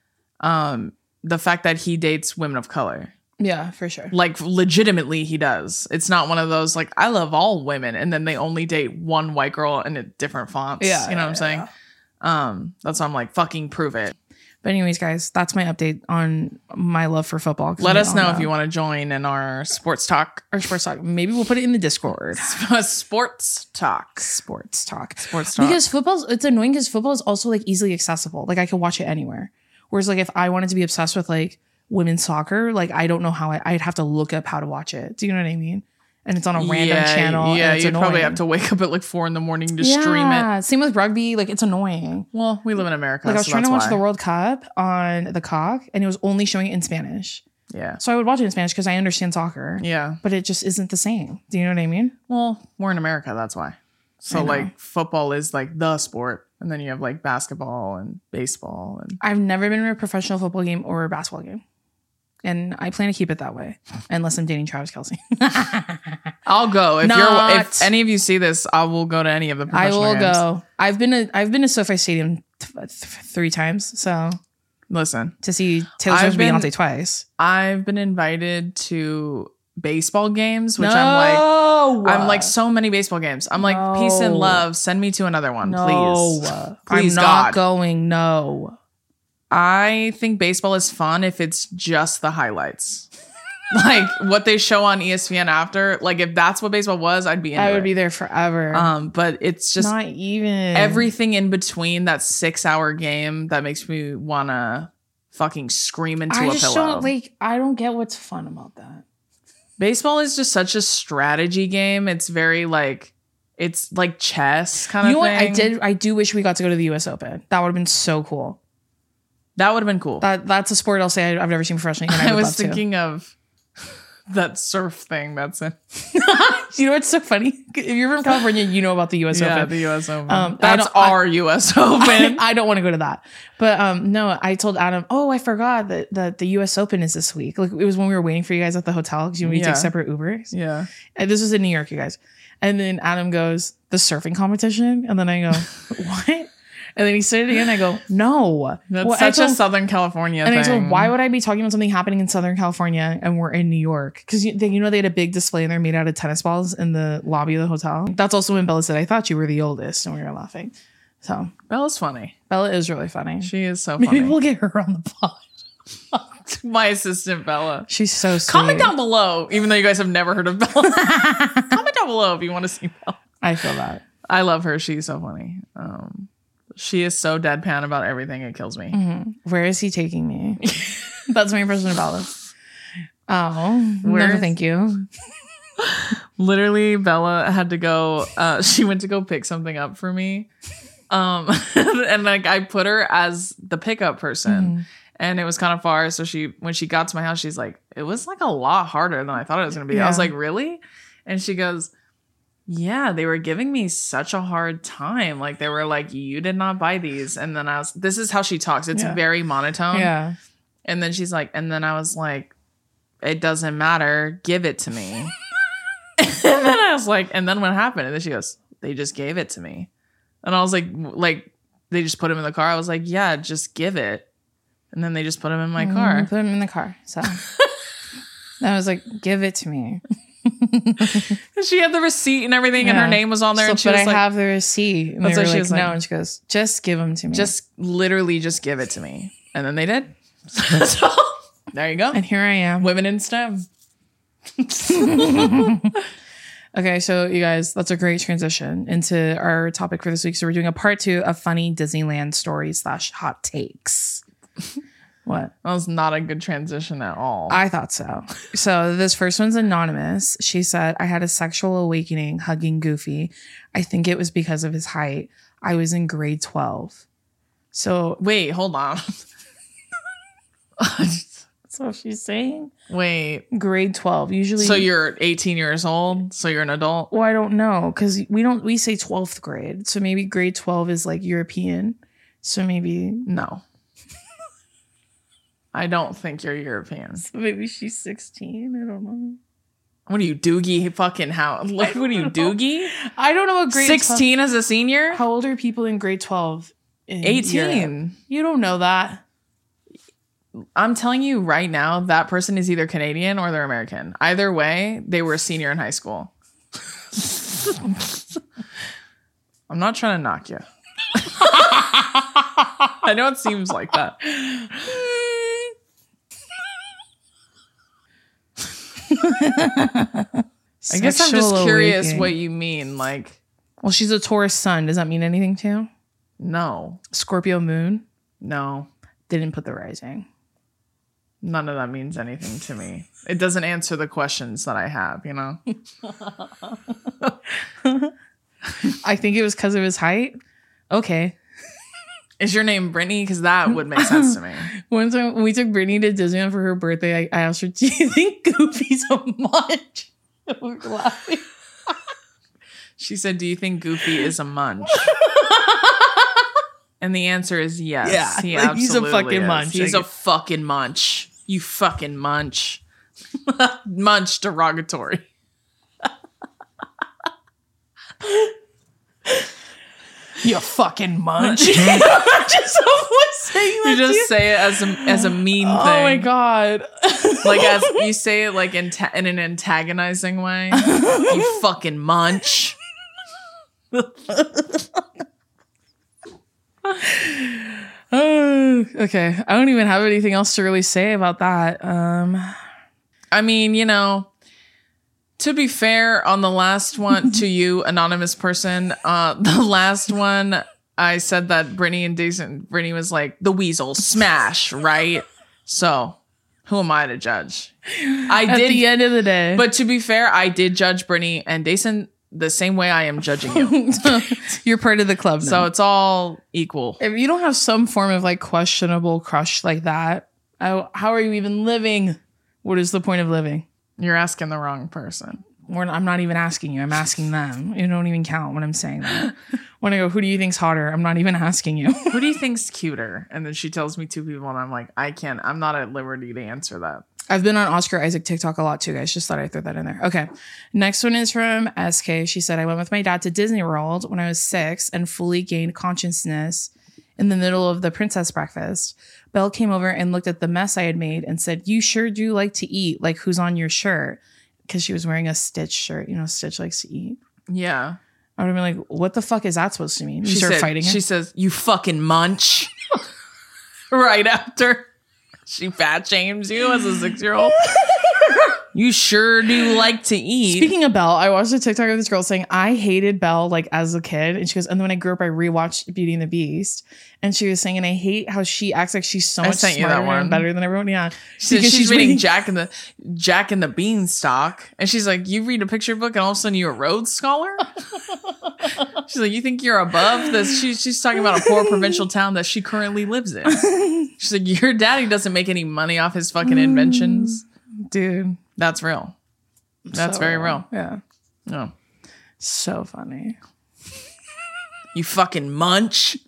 B: Um, the fact that he dates women of color.
A: Yeah, for sure.
B: Like, legitimately, he does. It's not one of those, like, I love all women, and then they only date one white girl in a different fonts.
A: Yeah.
B: You know
A: yeah,
B: what I'm saying?
A: Yeah.
B: Um, that's why I'm like, fucking prove it.
A: But anyways, guys, that's my update on my love for football.
B: Let us know, know if you want to join in our sports talk.
A: Our sports talk. Maybe we'll put it in the Discord.
B: Sports talk.
A: Sports talk.
B: Sports talk.
A: Because football's, it's annoying because football is also like easily accessible. Like I could watch it anywhere. Whereas like if I wanted to be obsessed with like women's soccer, like I don't know how I, I'd have to look up how to watch it. Do you know what I mean? And it's on a random
B: yeah,
A: channel.
B: Yeah,
A: and it's
B: you'd
A: annoying.
B: probably have to wake up at like four in the morning to
A: yeah,
B: stream it.
A: Same with rugby. Like it's annoying.
B: Well, we live in America.
A: Like I was
B: so
A: trying to watch
B: why.
A: the World Cup on the Cock, and it was only showing it in Spanish.
B: Yeah.
A: So I would watch it in Spanish because I understand soccer.
B: Yeah.
A: But it just isn't the same. Do you know what I mean?
B: Well, we're in America. That's why. So
A: I know.
B: like football is like the sport, and then you have like basketball and baseball and.
A: I've never been to a professional football game or a basketball game. And I plan to keep it that way, unless I'm dating Travis Kelce.
B: I'll go if
A: Not.
B: you're. If any of you see this, I will go to any of the.
A: I
B: Professional
A: will
B: games.
A: go. I've been to I've been to SoFi Stadium th- th- three times, so
B: Listen,
A: to see Taylor
B: I've
A: Swift
B: been-
A: Beyonce twice.
B: I've been invited to baseball games, which
A: no,
B: I'm like, I'm like so many baseball games. I'm like, peace and
A: No.
B: love. Send me to another one,
A: no,
B: please. Please,
A: I'm not
B: God.
A: going. No,
B: I think baseball is fun if it's just the highlights. Like what they show on E S P N after. Like if that's what baseball was, I'd be into
A: I would
B: it.
A: be there forever.
B: Um, but it's just
A: not even
B: everything in between that six hour game that makes me wanna fucking scream into
A: I
B: a
A: just
B: pillow.
A: don't like. I don't get what's fun about that.
B: Baseball is just such a strategy game. It's very like it's like chess kind
A: You
B: of
A: know what?
B: thing.
A: I did. I do wish we got to go to the U S Open. That would have been so cool.
B: That would have been cool.
A: That that's a sport I'll say I've never seen professionally. And I,
B: I
A: would
B: was
A: love to.
B: thinking of that surf thing that's in.
A: You know what's so funny? If you're from California, you know about the U S
B: Yeah,
A: Open.
B: the U S Open.
A: Um, I
B: that's
A: don't- I-
B: our U S Open.
A: I, I don't want to go to that. But um, no, I told Adam, oh, I forgot that, that the U S Open is this week. Like it was when we were waiting for you guys at the hotel because you know, we
B: Yeah.
A: take separate Ubers.
B: Yeah.
A: And this was in New York, you guys. And then Adam goes, the surfing competition? And then I go, what? And then he said it again. I go, no.
B: That's
A: Well, I
B: such a
A: told-
B: Southern California
A: And
B: thing.
A: I told, why would I be talking about something happening in Southern California and we're in New York? Because you, they- you know they had a big display and they're made out of tennis balls in the lobby of the hotel. That's also when Bella said, I thought you were the oldest, and we were laughing. So
B: Bella's funny.
A: Bella is really funny.
B: She is so
A: Maybe
B: funny.
A: we'll get her on the pod.
B: My assistant Bella.
A: She's so sweet.
B: Comment down below, even though you guys have never heard of Bella. Comment down below if you want to see Bella.
A: I feel that.
B: I love her. She's so funny. Um, she is so deadpan about everything. It kills me.
A: Mm-hmm. Where is he taking me? That's my impression of Bella. Oh,
B: Where
A: no,
B: is-
A: thank you.
B: Literally, Bella had to go. Uh, she went to go pick something up for me, um, and like I put her as the pickup person,
A: Mm-hmm.
B: and it was kind of far. So she, when she got to my house, she's like, "It was like a lot harder than I thought it was gonna be."
A: Yeah.
B: I was like, "Really?" And she goes, "Yeah, they were giving me such a hard time. Like they were like, you did not buy these." And then I was, this is how she talks. It's
A: Yeah.
B: very monotone.
A: Yeah.
B: And then she's like, and then I was like, it doesn't matter. Give it to me. And then I was like, and then what happened? And then she goes, they just gave it to me. And I was like, like, they just put him in the car. I was like, yeah, just give it. And then they just put him in my
A: Mm,
B: car.
A: Put him in the car. So I was like, give it to me.
B: And she had the receipt and everything, and
A: Yeah.
B: her name was on there.
A: So,
B: and she
A: but
B: was
A: I
B: like,
A: have the receipt. And
B: That's
A: they
B: what
A: were
B: she
A: like,
B: was
A: no.
B: like.
A: And she goes, just give them to me.
B: just literally just give it to me. And then they did. So there you go.
A: and here I am.
B: Women in STEM.
A: Okay, so you guys, that's a great transition into our topic for this week. So we're doing a part two of funny Disneyland stories slash hot takes. What?
B: That was not a good transition at all.
A: I thought so. So this first one's anonymous. She said, I had a sexual awakening hugging Goofy. I think it was because of his height. I was in grade twelve. So
B: Wait, hold on.
A: so she's saying
B: Wait.
A: grade twelve. Usually
B: So you're eighteen years old? So you're an adult?
A: well, I don't know, because we don't we say twelfth grade. So maybe grade twelve is like European. So maybe
B: No. I don't think you're European.
A: maybe she's sixteen. I don't know.
B: What are you, Doogie? Fucking how? Like, what are you, Doogie?
A: I don't know what grade
B: sixteen as a senior?
A: twelve. How old are people in grade twelve? In
B: eighteen.
A: Europe? You don't know that.
B: I'm telling you right now, that person is either Canadian or they're American. Either way, they were a senior in high school. I'm not trying to knock you. I know it seems like that. I guess I'm just
A: Sexual
B: curious
A: awakening.
B: what you mean. Like,
A: Well, she's a Taurus sun. Does that mean anything to you?
B: no,
A: Scorpio moon.
B: no,
A: Didn't put the rising.
B: none of that means anything to me. It doesn't answer the questions that I have, you know?
A: I think it was because of his height. Okay.
B: Is your name Brittany? Because that would make sense to me.
A: One time when we took Brittany to Disneyland for her birthday, I, I asked her, do you think Goofy's a munch? We were laughing.
B: She said, do you think Goofy is a munch? And the answer is yes.
A: Yeah,
B: he
A: like, he's a
B: absolutely
A: fucking
B: is.
A: munch.
B: He's
A: Like-
B: a fucking munch. You fucking munch. Munch derogatory.
A: You fucking munch. Just someone saying that
B: You
A: to you.
B: just say it as a as a mean thing.
A: Oh my god.
B: Like as you say it like in, in an antagonizing way. You fucking munch.
A: Oh, okay. I don't even have anything else to really say about that. Um
B: I mean, you know, to be fair, on the last one to you, anonymous person, uh, the last one, I said that Brittany and Dason, Brittany was like, the weasel smash, right? So who am I to judge? I
A: at
B: did,
A: the end of the day.
B: but to be fair, I did judge Brittany and Dason the same way I am judging you.
A: you're part of the club now.
B: So it's all equal.
A: if you don't have some form of like questionable crush like that, how, how are you even living? What is the point of living?
B: You're asking the wrong person.
A: We're not- I'm not even asking you. I'm asking them. You don't even count when I'm saying that. When I go, who do you think's hotter? I'm not even asking you.
B: Who do you think's cuter? And then she tells me two people, and I'm like, I can't. I'm not at liberty to answer that.
A: I've been on Oscar Isaac TikTok a lot too, guys. Just thought I'd throw that in there. Okay. Next one is from S K. She said, I went with my dad to Disney World when I was six and fully gained consciousness in the middle of the princess breakfast. Belle came over and looked at the mess I had made and said, you sure do like to eat. Like, who's on your shirt? Because she was wearing a Stitch shirt. You know, Stitch likes to eat.
B: Yeah.
A: I would have been like, what the fuck is that supposed to mean? You
B: She
A: start
B: said,
A: fighting her?
B: she says, "You fucking munch." Right after she fat shames you as a six-year-old. You sure do like to eat.
A: Speaking of Belle, I watched a TikTok of this girl saying, I hated Belle like as a kid. And she goes, and then when I grew up, I rewatched Beauty and the Beast. And she was saying, and I hate how she acts like she's so
B: I
A: much
B: sent you that
A: smarter
B: one.
A: and better than everyone. Yeah.
B: She said
A: Because
B: she's, reading
A: reading-
B: Jack and the Jack and the Beanstalk, and she's like, "You read a picture book, and all of a sudden you're a Rhodes Scholar." She's like, "You think you're above this?" She's she's talking about a poor provincial town that she currently lives in. She's like, "Your daddy doesn't make any money off his fucking inventions,
A: Dude.
B: That's real. That's
A: So,
B: very real."
A: Yeah.
B: No,
A: So funny.
B: you fucking munch.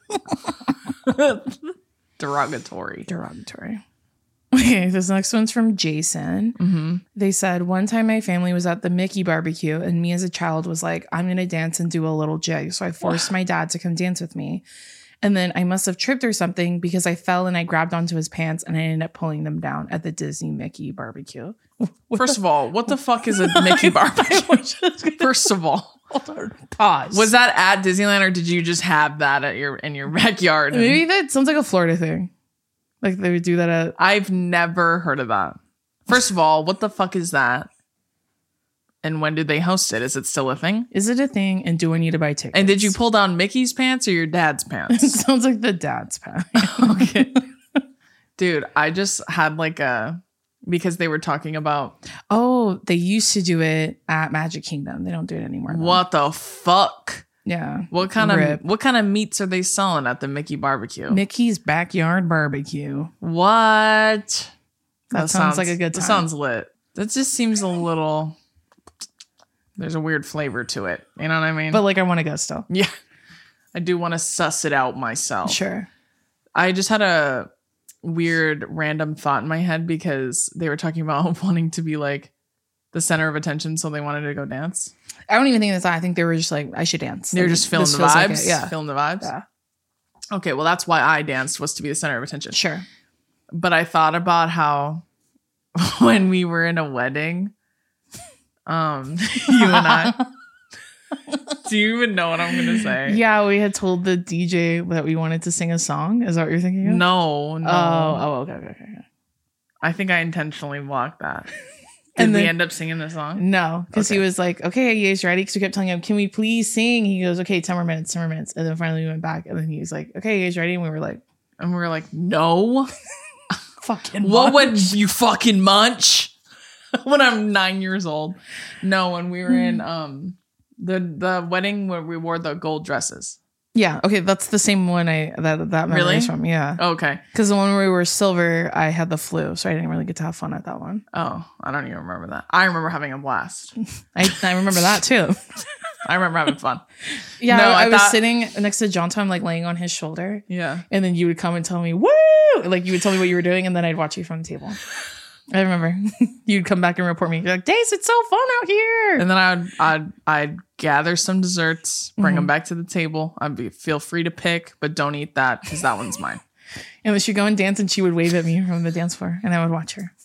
B: Derogatory.
A: Derogatory. Okay, this next one's from Jason.
B: Mm-hmm.
A: They said, one time my family was at the Mickey barbecue and me as a child was like, I'm going to dance and do a little jig. So I forced my dad to come dance with me. And then I must have tripped or something because I fell and I grabbed onto his pants and I ended up pulling them down at the Disney Mickey barbecue.
B: First of all, what the fuck is a Mickey barbecue? First of all,
A: Pause.
B: was that at Disneyland or did you just have that at your in your backyard? And-
A: Maybe that sounds like a Florida thing. Like they would do that at.
B: I've never heard of that. First of all, what the fuck is that? And when did they host it? Is it still a thing?
A: Is it a thing? And do I need to buy tickets?
B: And did you pull down Mickey's pants or your dad's
A: It
B: pants?
A: sounds like the dad's pants.
B: Okay. Dude, I just had like a, because they were talking about
A: Oh, they used to do it at Magic Kingdom. They don't do it anymore. though.
B: what the fuck?
A: Yeah.
B: What kind
A: Rip.
B: of what kind of meats are they selling at the Mickey barbecue?
A: Mickey's backyard barbecue.
B: What?
A: That sounds like a good
B: That
A: time.
B: sounds lit. That just seems a little, there's a weird flavor to it. You know what I mean?
A: But like, I want to go still.
B: yeah. I do want to suss it out myself.
A: Sure.
B: I just had a weird random thought in my head because they were talking about wanting to be like the center of attention, so they wanted to go dance.
A: I don't even think that's that. I think they were just like, I should dance.
B: They were
A: Like,
B: just feeling
A: this
B: the
A: feels like
B: vibes.
A: it. Yeah.
B: Feeling the vibes.
A: Yeah.
B: Okay, well that's why I danced, was to be the center of attention.
A: Sure.
B: But I thought about how when we were in a wedding, um, you and I. Do you even know what I'm gonna say?
A: Yeah, we had told the D J that we wanted to sing a song. Is that what you're thinking of?
B: No, no.
A: Oh, oh, okay, okay, okay. okay.
B: I think I intentionally blocked that. Did
A: And
B: we
A: then-
B: end up singing the song?
A: No, because
B: Okay.
A: he was like, okay, you guys ready? Because we kept telling him, can we please sing? He goes, okay, ten more minutes, ten more minutes. And then finally we went back. And then he was like, okay, you guys ready? And we were like,
B: And we were like, no.
A: fucking
B: What
A: munch.
B: would you fucking munch? When I'm nine years old. No, when we were in um the the wedding where we wore the gold dresses.
A: Yeah, okay, that's the same one I that that memory
B: Really?
A: is from. Yeah,
B: Okay.
A: because the one where we were silver, I had the flu, so I didn't really get to have fun at that one.
B: Oh, I don't even remember that. I remember having a blast.
A: I, I remember that too.
B: I remember having fun.
A: Yeah,
B: No,
A: I,
B: I
A: was
B: thought-
A: sitting next to John Tom, like laying on his shoulder,
B: Yeah.
A: and then you would come and tell me, "Woo!" Like you would tell me what you were doing, and then I'd watch you from the table. I remember you'd come back and report me. You're like, "Dace, it's so fun out here."
B: And then I'd I'd I'd gather some desserts, bring
A: Mhm.
B: them back to the table. I'd be feel free to pick, but don't eat that because that one's mine.
A: And then she'd go and dance, and she would wave at me from the dance floor, and I would watch her.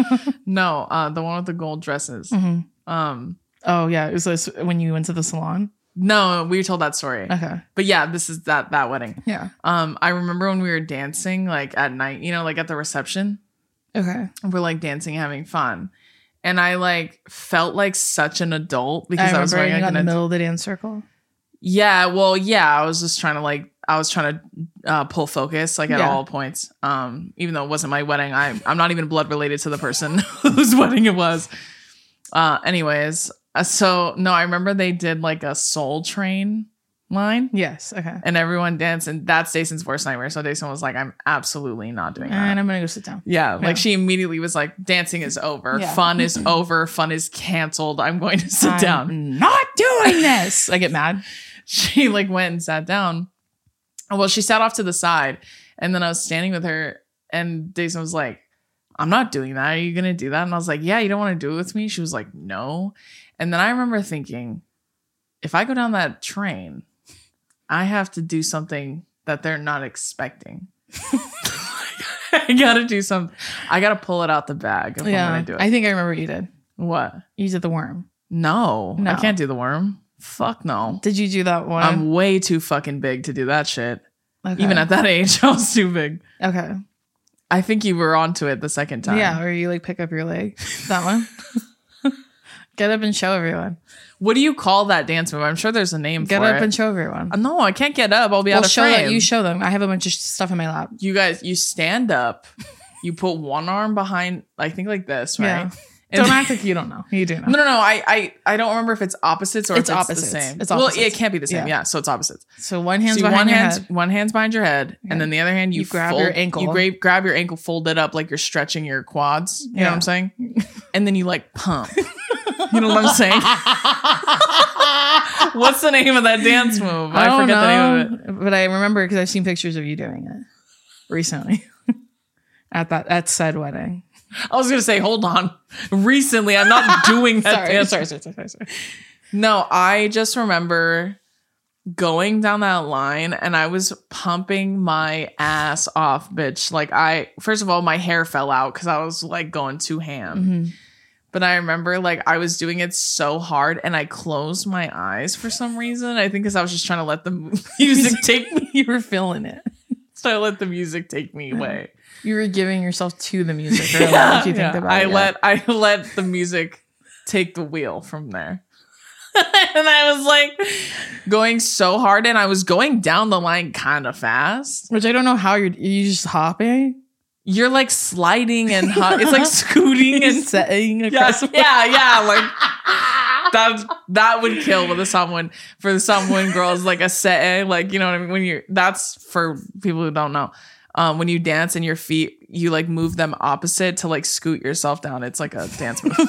B: No, uh, the one with the gold dresses.
A: Mhm.
B: Um,
A: Oh yeah, it was this, when you went to the salon.
B: no, we told that story.
A: Okay,
B: But yeah, this is that that wedding.
A: yeah,
B: Um, I remember when we were dancing like at night, you know, like at the reception.
A: okay.
B: And we're like dancing, having fun. And I like felt like such an adult because
A: I
B: I, was
A: remember
B: wearing
A: you got
B: like
A: in the
B: an
A: middle of the dance circle.
B: Yeah, well, yeah, I was just trying to like I was trying to uh, pull focus like at
A: Yeah.
B: all points. Um, even though it wasn't my wedding, I I'm not even blood related to the person whose wedding it was. Uh, anyways, uh, so no, I remember they did like a Soul Train line.
A: Yes, okay.
B: And everyone danced, and that's Jason's worst nightmare. So Jason was like, "I'm absolutely not doing that."
A: And I'm gonna go sit down.
B: Yeah,
A: Yeah.
B: like she immediately was like, "Dancing is over.
A: Yeah.
B: Fun is over. Fun is canceled. I'm going to sit
A: I'm
B: down."
A: not doing this. I get mad.
B: She like went and sat down. Well, she sat off to the side, and then I was standing with her, and Jason was like, "I'm not doing that. Are you gonna do that?" And I was like, "Yeah, you don't want to do it with me." She was like, "No." And then I remember thinking, if I go down that train, I have to do something that they're not expecting. I gotta do something. I gotta pull it out the bag if I'm
A: Yeah,
B: gonna do it.
A: I think I remember what you did.
B: What?
A: You did the worm.
B: No,
A: No.
B: I can't do the worm. Fuck no.
A: Did you do that one?
B: I'm way too fucking big to do that shit.
A: Okay.
B: Even at that age, I was too big.
A: Okay.
B: I think you were onto it the second time.
A: Yeah, or you like pick up your leg. That one. Get up and show everyone.
B: What do you call that dance move? I'm sure there's a name
A: Get
B: for
A: up
B: it.
A: and show everyone.
B: Uh, No, I can't get up. I'll be
A: Well,
B: out of
A: show
B: frame.
A: that. You show them. I have a bunch of stuff in my lap.
B: You guys, you stand up. You put one arm behind, I think like this, right?
A: Yeah.
B: And
A: Don't act like you don't know. You do know.
B: No, no, no. I, I, I don't remember if it's opposites or
A: It's
B: if it's
A: opposites.
B: the same.
A: It's
B: Well,
A: opposites.
B: it can't be the same.
A: Yeah.
B: Yeah, so it's opposites.
A: So one hand's
B: So
A: behind
B: one
A: your
B: hand's
A: head.
B: one hand's behind your head,
A: Yeah.
B: and then the other hand you,
A: You grab
B: fold,
A: your ankle.
B: You grab, grab your ankle, fold it up like you're stretching your quads. You know
A: Yeah.
B: what I'm saying? And then you like pump. You know what I'm saying? What's the name of that dance move? I,
A: I don't
B: forget
A: know,
B: the name of it.
A: but I remember because I've seen pictures of you doing it recently at that at said wedding.
B: I was gonna say, hold on. Recently, I'm not doing that
A: Sorry,
B: dance.
A: sorry, sorry, sorry, sorry.
B: No, I just remember going down that line and I was pumping my ass off, bitch. Like I, first of all, my hair fell out because I was like going too ham.
A: Mm-hmm.
B: But I remember like I was doing it so hard and I closed my eyes for some reason. I think because I was just trying to let the music take me.
A: You were feeling it.
B: So I let the music take me away.
A: You were giving yourself to the music. Or
B: Yeah,
A: what you think
B: yeah.
A: about
B: I
A: it.
B: let I let the music take the wheel from there. And I was like going so hard and I was going down the line kind of fast.
A: Which I don't know how you're. You just hopping.
B: You're like sliding and hu- it's like scooting and
A: setting
B: yeah,
A: across.
B: yeah, yeah, like that that would kill with a someone for the someone girls like a set like you know what I mean when you're that's for people who don't know. Um, when you dance and your feet, you like move them opposite to like scoot yourself down. It's like a dance move.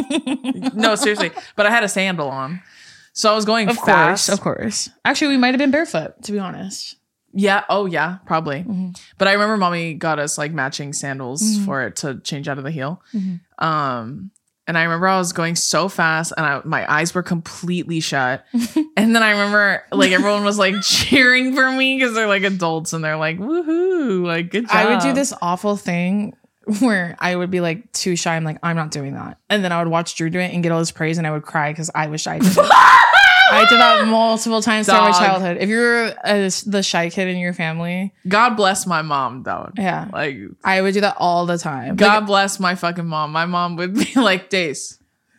B: No, seriously. But I had a sandal on. So I was going
A: Of
B: fast.
A: course, of course. Actually, we might have been barefoot, to be honest.
B: Yeah. Oh, yeah, probably.
A: Mm-hmm.
B: But I remember mommy got us like matching sandals
A: Mhm.
B: for it to change out of the heel.
A: Mhm.
B: Um, and I remember I was going so fast and I, my eyes were completely shut. And then I remember like everyone was like cheering for me because they're like adults and they're like, woohoo, like good job.
A: I would do this awful thing where I would be like too shy. I'm like, I'm not doing that. And then I would watch Drew do it and get all this praise and I would cry because I wish I did it. I did that multiple times throughout my
B: Dog.
A: childhood. If you're a, the shy kid in your family,
B: God bless my mom though.
A: yeah,
B: Like
A: I would do that all the time.
B: God
A: Like,
B: bless my fucking mom. My mom would be like, Dace.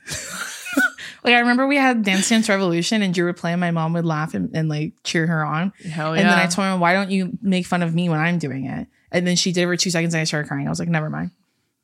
A: like I remember we had Dance Dance Revolution and Drew would play and my mom would laugh and, and like cheer her on.
B: Hell yeah.
A: And then I told her, why don't you make fun of me when I'm doing it? And then she did it for two seconds and I started crying. I was like, never mind.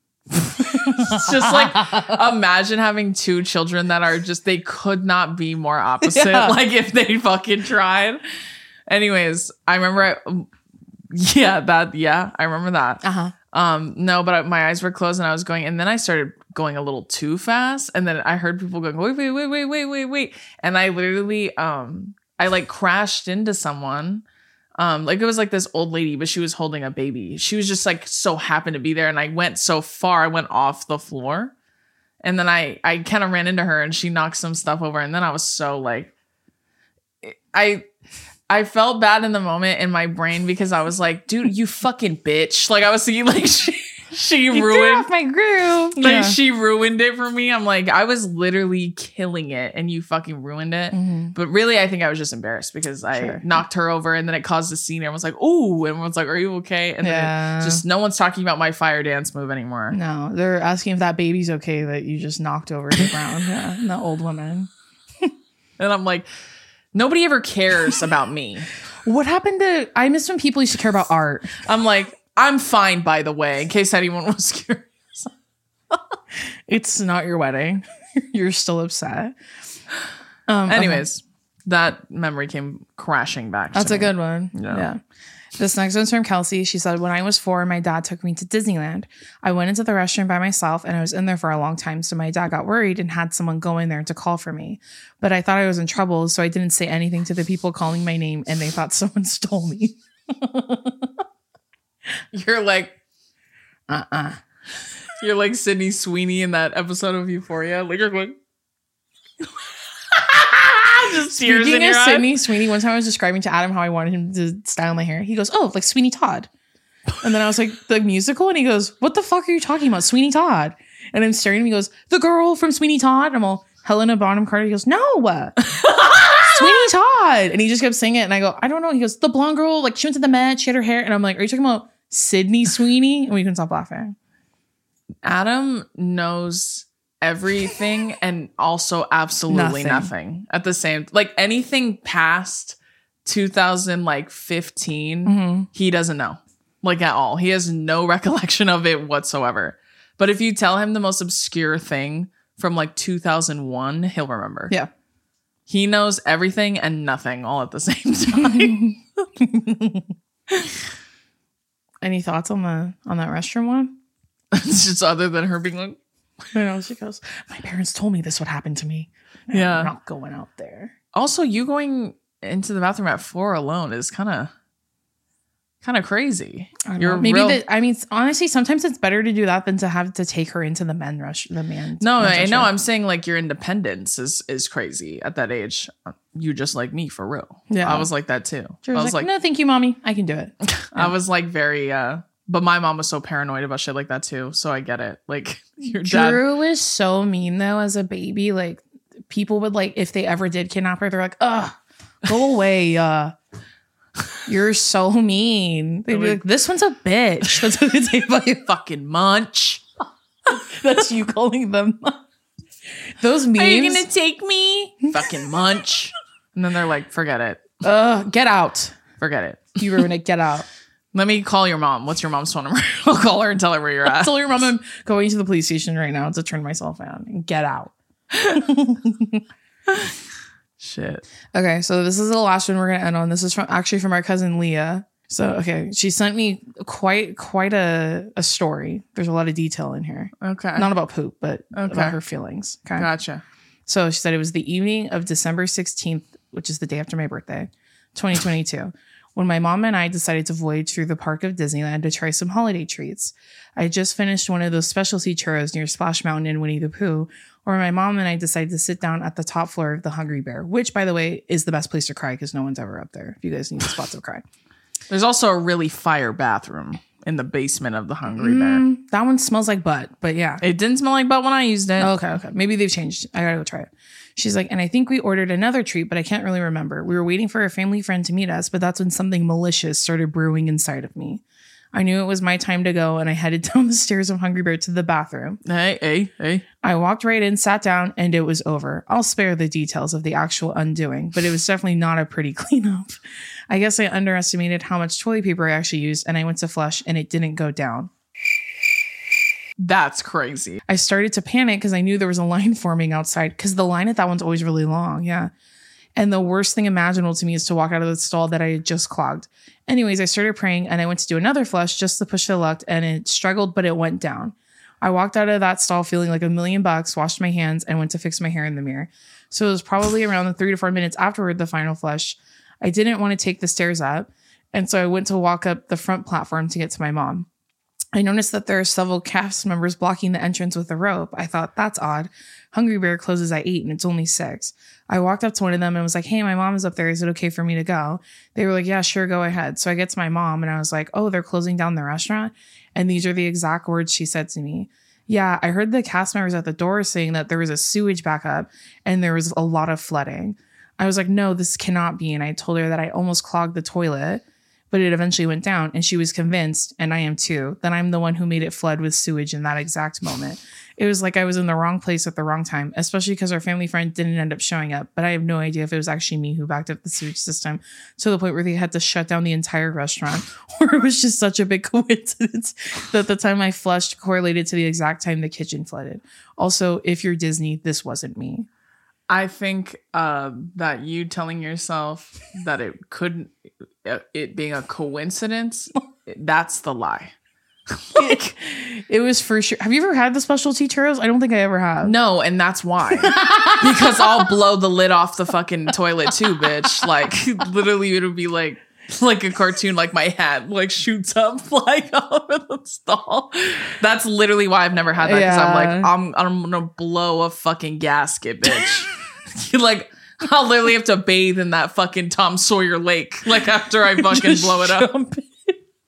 B: It's just like imagine having two children that are just they could not be more opposite.
A: Yeah.
B: Like if they fucking tried. Anyways, I remember I, yeah, that yeah, I remember that.
A: Uh-huh.
B: Um no, but I, my eyes were closed and I was going and then I started going a little too fast and then I heard people going wait wait wait wait wait wait wait and I literally um I like crashed into someone. Um, like it was like this old lady, but she was holding a baby. She was just like so happened to be there, and I went so far, I went off the floor, and then I I kind of ran into her, and she knocked some stuff over, and then I was so like, I I felt bad in the moment in my brain because I was like, dude, you fucking bitch. Like I was thinking like she she
A: You threw
B: ruined
A: off my groove.
B: like
A: Yeah.
B: she ruined it for me. I'm like, I was literally killing it and you fucking ruined it.
A: Mhm.
B: But really, I think I was just embarrassed because I
A: Sure.
B: knocked her over and then it caused a scene. Everyone's like, ooh, and everyone's like, are you okay? And
A: Yeah.
B: then it just no one's talking about my fire dance move anymore.
A: No, they're asking if that baby's okay that you just knocked over the ground. Yeah, the old woman.
B: And I'm like, nobody ever cares about me.
A: What happened to? I miss when people used to care about art.
B: I'm like, I'm fine, by the way, in case anyone was curious.
A: It's not your wedding. You're still upset. Um,
B: Anyways, that memory came crashing back.
A: That's
B: to
A: a
B: me.
A: good one.
B: Yeah.
A: Yeah. This next one's from Kelsey. She said, when I was four, my dad took me to Disneyland. I went into the restroom by myself and I was in there for a long time. So my dad got worried and had someone go in there to call for me. But I thought I was in trouble. So I didn't say anything to the people calling my name and they thought someone stole me.
B: You're like,
A: Uh-uh.
B: you're like Sydney Sweeney in that episode of Euphoria. Like you're going, just tears in
A: Speaking
B: your
A: of
B: eyes.
A: Sydney Sweeney, one time I was describing to Adam how I wanted him to style my hair. He goes, oh, like Sweeney Todd. And then I was like, the musical? And he goes, what the fuck are you talking about? Sweeney Todd. And I'm staring at him. He goes, the girl from Sweeney Todd. And I'm all, Helena Bonham Carter. He goes, no. Sweeney Todd. And he just kept saying it. And I go, I don't know. He goes, the blonde girl, like she went to the Met, she had her hair. And I'm like, are you talking about Sydney Sweeney? And we couldn't stop laughing.
B: Adam knows everything and also absolutely nothing. nothing at the same, like anything past two thousand fifteen, mm-hmm. he doesn't know, like at all. He has no recollection of it whatsoever. But if you tell him the most obscure thing from like two thousand one, he'll remember.
A: Yeah.
B: He knows everything and nothing all at the same time.
A: Any thoughts on the on that restroom one?
B: It's just other than her being like,
A: I know, she goes, my parents told me this would happen to me.
B: Yeah.
A: I'm not going out there.
B: Also, you going into the bathroom at four alone is kind of kind of crazy.
A: You're maybe real- that. I mean, honestly, sometimes it's better to do that than to have to take her into the men rush. The man.
B: No, I know. I'm saying like your independence is is crazy at that age. You just like me for real. Yeah, I was like that too.
A: Drew
B: I
A: was,
B: was
A: like,
B: like,
A: no, thank you, mommy. I can do it. Yeah.
B: I was like very. uh But my mom was so paranoid about shit like that too. So I get it. Like your dad.
A: Drew was so mean though as a baby. Like people would like, if they ever did kidnap her, they're like, ugh, go away. Uh, you're so mean. They'd be like, this one's a bitch. That's what they say about you.
B: Fucking munch.
A: That's you calling them. Those memes.
B: Are you going to take me? Fucking munch. And then they're like, forget it.
A: Uh, get out.
B: Forget it.
A: You ruined it. Get out.
B: Let me call your mom. What's your mom's phone number? I'll call her and tell her where you're at.
A: I'll tell your mom I'm going to the police station right now to turn myself on and get out.
B: Shit.
A: Okay, so this is the last one we're going to end on. This is from actually from our cousin Leah. So, okay, she sent me quite quite a, a story. There's a lot of detail in here.
B: Okay.
A: Not about poop, but
B: okay.
A: about her feelings. Okay.
B: Gotcha.
A: So she said it was the evening of December sixteenth, which is the day after my birthday, twenty twenty-two. When my mom and I decided to voyage through the park of Disneyland to try some holiday treats. I had just finished one of those specialty churros near Splash Mountain in Winnie the Pooh, where my mom and I decided to sit down at the top floor of the Hungry Bear, which, by the way, is the best place to cry because no one's ever up there if you guys need a spot to cry.
B: There's also a really fire bathroom in the basement of the Hungry
A: mm,
B: Bear.
A: That one smells like butt, but yeah.
B: It didn't smell like butt when I used it.
A: Okay, okay. Maybe they've changed. I gotta go try it. She's like, and I think we ordered another treat, but I can't really remember. We were waiting for a family friend to meet us, but that's when something malicious started brewing inside of me. I knew it was my time to go, and I headed down the stairs of Hungry Bear to the bathroom.
B: Hey, hey, hey.
A: I walked right in, sat down, and it was over. I'll spare the details of the actual undoing, but it was definitely not a pretty cleanup. I guess I underestimated how much toilet paper I actually used, and I went to flush, and it didn't go down.
B: That's crazy.
A: I started to panic because I knew there was a line forming outside because the line at that one's always really long. Yeah. And the worst thing imaginable to me is to walk out of the stall that I had just clogged. Anyways, I started praying and I went to do another flush just to push the luck, and it struggled, but it went down. I walked out of that stall feeling like a million bucks, washed my hands, and went to fix my hair in the mirror. So it was probably around the three to four minutes afterward, the final flush. I didn't want to take the stairs up. And so I went to walk up the front platform to get to my mom. I noticed that there are several cast members blocking the entrance with a rope. I thought, that's odd. Hungry Bear closes at eight and it's only six. I walked up to one of them and was like, hey, my mom is up there. Is it okay for me to go? They were like, yeah, sure, go ahead. So I get to my mom and I was like, oh, they're closing down the restaurant? And these are the exact words she said to me. Yeah, I heard the cast members at the door saying that there was a sewage backup and there was a lot of flooding. I was like, no, this cannot be. And I told her that I almost clogged the toilet, but it eventually went down. And she was convinced, and I am too, that I'm the one who made it flood with sewage in that exact moment. It was like I was in the wrong place at the wrong time, especially because our family friend didn't end up showing up. But I have no idea if it was actually me who backed up the sewage system to the point where they had to shut down the entire restaurant, or it was just such a big coincidence that the time I flushed correlated to the exact time the kitchen flooded. Also, if you're Disney, this wasn't me.
B: I think uh, that you telling yourself that it couldn't, it being a coincidence, that's the lie.
A: Like, it was for sure. Have you ever had the specialty churros? I don't think I ever have.
B: No, and that's why. Because I'll blow the lid off the fucking toilet too, bitch. Like, literally, it'll be like, like a cartoon, like my hat like shoots up like over the stall. That's literally why I've never had that, because
A: Yeah.
B: I'm like, I'm I'm gonna blow a fucking gasket, bitch. Like, I'll literally have to bathe in that fucking Tom Sawyer lake, like after I fucking
A: Just
B: blow it up.
A: jump in.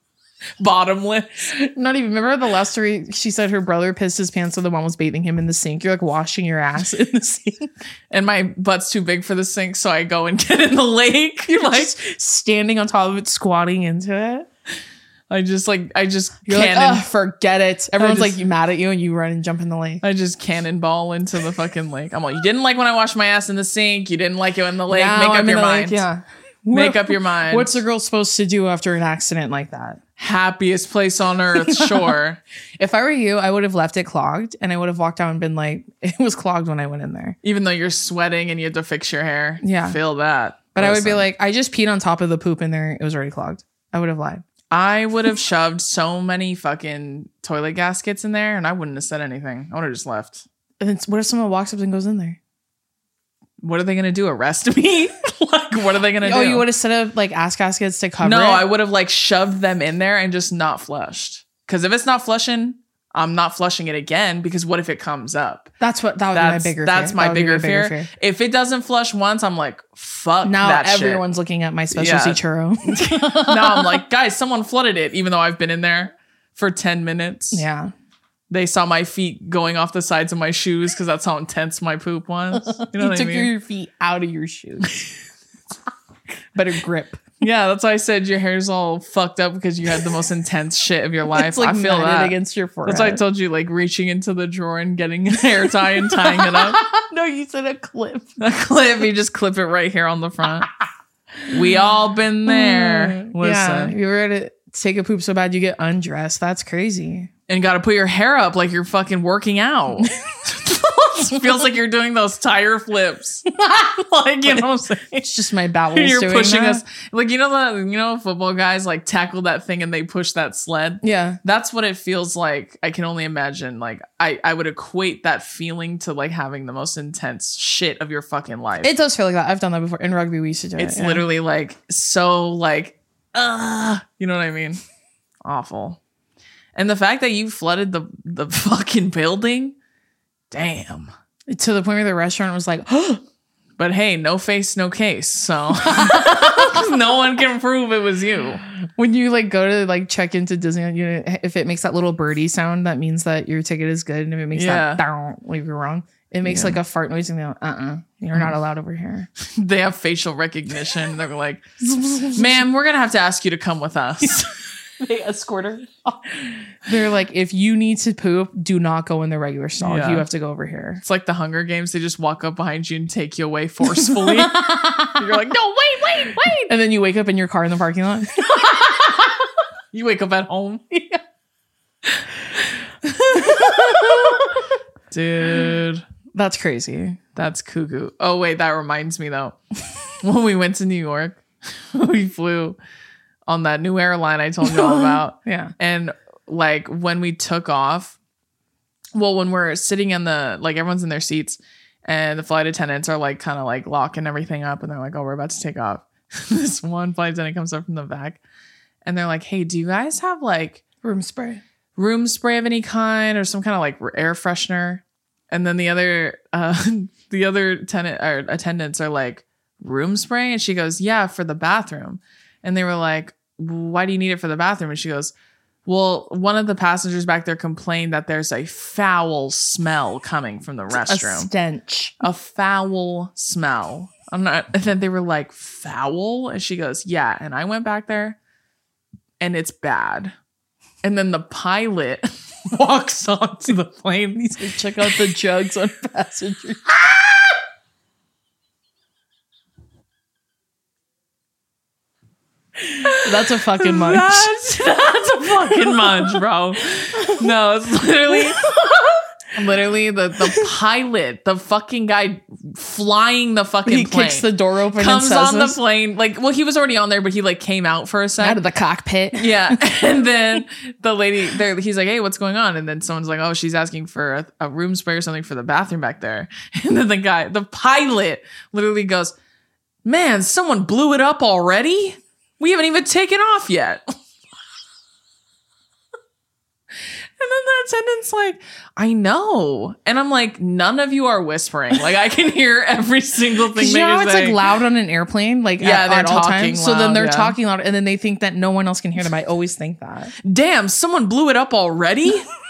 B: Bottomless.
A: Not even. Remember the last story? She said her brother pissed his pants so the mom was bathing him in the sink. You're like washing your ass in the sink.
B: And my butt's too big for the sink, so I go and get in the lake.
A: You're
B: like
A: like standing on top of it, squatting into it.
B: I just like I just
A: You're like,
B: cannon.
A: "Ugh, forget it. Everyone's
B: just-
A: like mad at you and you run and jump in the lake.
B: I just cannonball into the fucking lake. I'm like, you didn't like when I washed my ass in the sink. You didn't like it in the lake.
A: Now
B: Make up
A: I'm
B: your
A: in the
B: mind.
A: lake, yeah.
B: Make
A: What-
B: up your mind.
A: What's a girl supposed to do after an accident like that?
B: happiest place on earth? Sure.
A: If I were you, I would have left it clogged and I would have walked out and been like, it was clogged when I went in there.
B: Even though you're sweating and you have to fix your hair.
A: Yeah.
B: Feel that.
A: But I would be
B: Listen.
A: like, I just peed on top of the poop in there. It was already clogged. I would have lied.
B: I would have shoved so many fucking toilet gaskets in there and I wouldn't have said anything. I would have just left.
A: And then what if someone walks up and goes in there?
B: What are they going to do? Arrest me? Like, what are they going to
A: Oh,
B: do?
A: you would have set up like ass gaskets to cover
B: No,
A: it?
B: I would have like shoved them in there and just not flushed. Because if it's not flushing, I'm not flushing it again. Because what if it comes up?
A: That's what, that would
B: That's
A: be my bigger
B: that's
A: fear.
B: my
A: That would be
B: bigger, fear. If it doesn't flush once, I'm like, fuck
A: Now
B: that shit.
A: everyone's looking at my specialty
B: Yeah.
A: churro.
B: Now I'm like, guys, someone flooded it, even though I've been in there for ten minutes.
A: Yeah.
B: They saw my feet going off the sides of my shoes because that's how intense my poop was. You know
A: You
B: what I
A: took
B: mean?
A: your feet out of your shoes. Better grip.
B: Yeah, that's why I said your hair's all fucked up because you had the most intense shit of your life.
A: It's like
B: I feel
A: matted
B: that.
A: against your forehead.
B: That's why I told you, like reaching into the drawer and getting a hair tie and tying it up.
A: No, you said a clip.
B: A clip, you just clip it right here on the front. We all been there.
A: Mm, Yeah,
B: Listen.
A: you were to take a poop so bad you get undressed. That's crazy.
B: And got to put your hair up like you're fucking working out. Feels like you're doing those tire flips. Like, you know what I'm saying?
A: It's just my bowels
B: You're
A: doing
B: pushing
A: that.
B: us. Like, you know the you know football guys like tackle that thing and they push that sled?
A: Yeah.
B: That's what it feels like. I can only imagine. Like, I, I would equate that feeling to like having the most intense shit of your fucking life.
A: It does feel like that. I've done that before. In rugby, we used to do
B: It's
A: it. yeah.
B: literally like so like uh you know what I mean? Awful. And the fact that you flooded the the fucking building, damn.
A: to the point where the restaurant was like,
B: But hey, no face, no case. So no one can prove it was you.
A: when you like go to like check into Disneyland, you know, if it makes that little birdie sound, that means that your ticket is good. And if it makes
B: Yeah.
A: that down, if you're wrong, it makes
B: Yeah.
A: like a fart noise and they go, uh-uh, you're not allowed over here.
B: They have facial recognition. They're like, ma'am, we're gonna have to ask you to come with us.
A: They escort her. They're like, if you need to poop, do not go in the regular stall.
B: Yeah.
A: You have to go over here.
B: It's like the Hunger Games. They just walk up behind you and take you away forcefully. You're like, no, wait, wait, wait.
A: And then you wake up in your car in the parking lot.
B: You wake up at home. Dude,
A: That's crazy.
B: that's cuckoo. Oh, wait, that reminds me though. When we went to New York, we flew on that new airline I told you all about.
A: Yeah.
B: And like when we took off, well, when we're sitting in the, like everyone's in their seats and the flight attendants are like kind of like locking everything up and they're like, oh, we're about to take off. This one flight attendant comes up from the back and they're like, hey, do you guys have like
A: Room spray.
B: room spray of any kind or some kind of like air freshener? And then the other, uh, the other tenant or attendants are like, room spray? And she goes, yeah, for the bathroom. And they were like, why do you need it for the bathroom? And she goes, well, one of the passengers back there complained that there's a foul smell coming from the
A: A
B: restroom.
A: stench.
B: A foul smell. I'm not, and then they were like, foul? And she goes, yeah. And I went back there and it's bad. And then the pilot walks onto the plane.
A: He's like, check out the jugs on passengers. That's a fucking munch.
B: That's, that's a fucking munch, bro. No, it's literally, literally the, the pilot, the fucking guy flying the fucking
A: He
B: plane.
A: kicks the door open
B: comes
A: and says
B: on the
A: this.
B: plane. Like, well, he was already on there, but he like came out for a
A: Out
B: sec.
A: of the cockpit.
B: Yeah. And then the lady there, he's like, hey, what's going on? And then someone's like, oh, she's asking for a, a room spray or something for the bathroom back there. And then the guy, the pilot literally goes, man, someone blew it up already? We haven't even taken off yet. And then the attendant's like, I know. And I'm like, none of you are whispering. Like, I can hear every single thing
A: You
B: that
A: know how
B: you're
A: it's
B: saying.
A: like loud on an airplane, like
B: Yeah,
A: at,
B: they're
A: at all
B: talking
A: times. So then
B: loud,
A: they're
B: yeah.
A: talking loud, and then they think that no one else can hear them. I always think that.
B: Damn, someone blew it up already?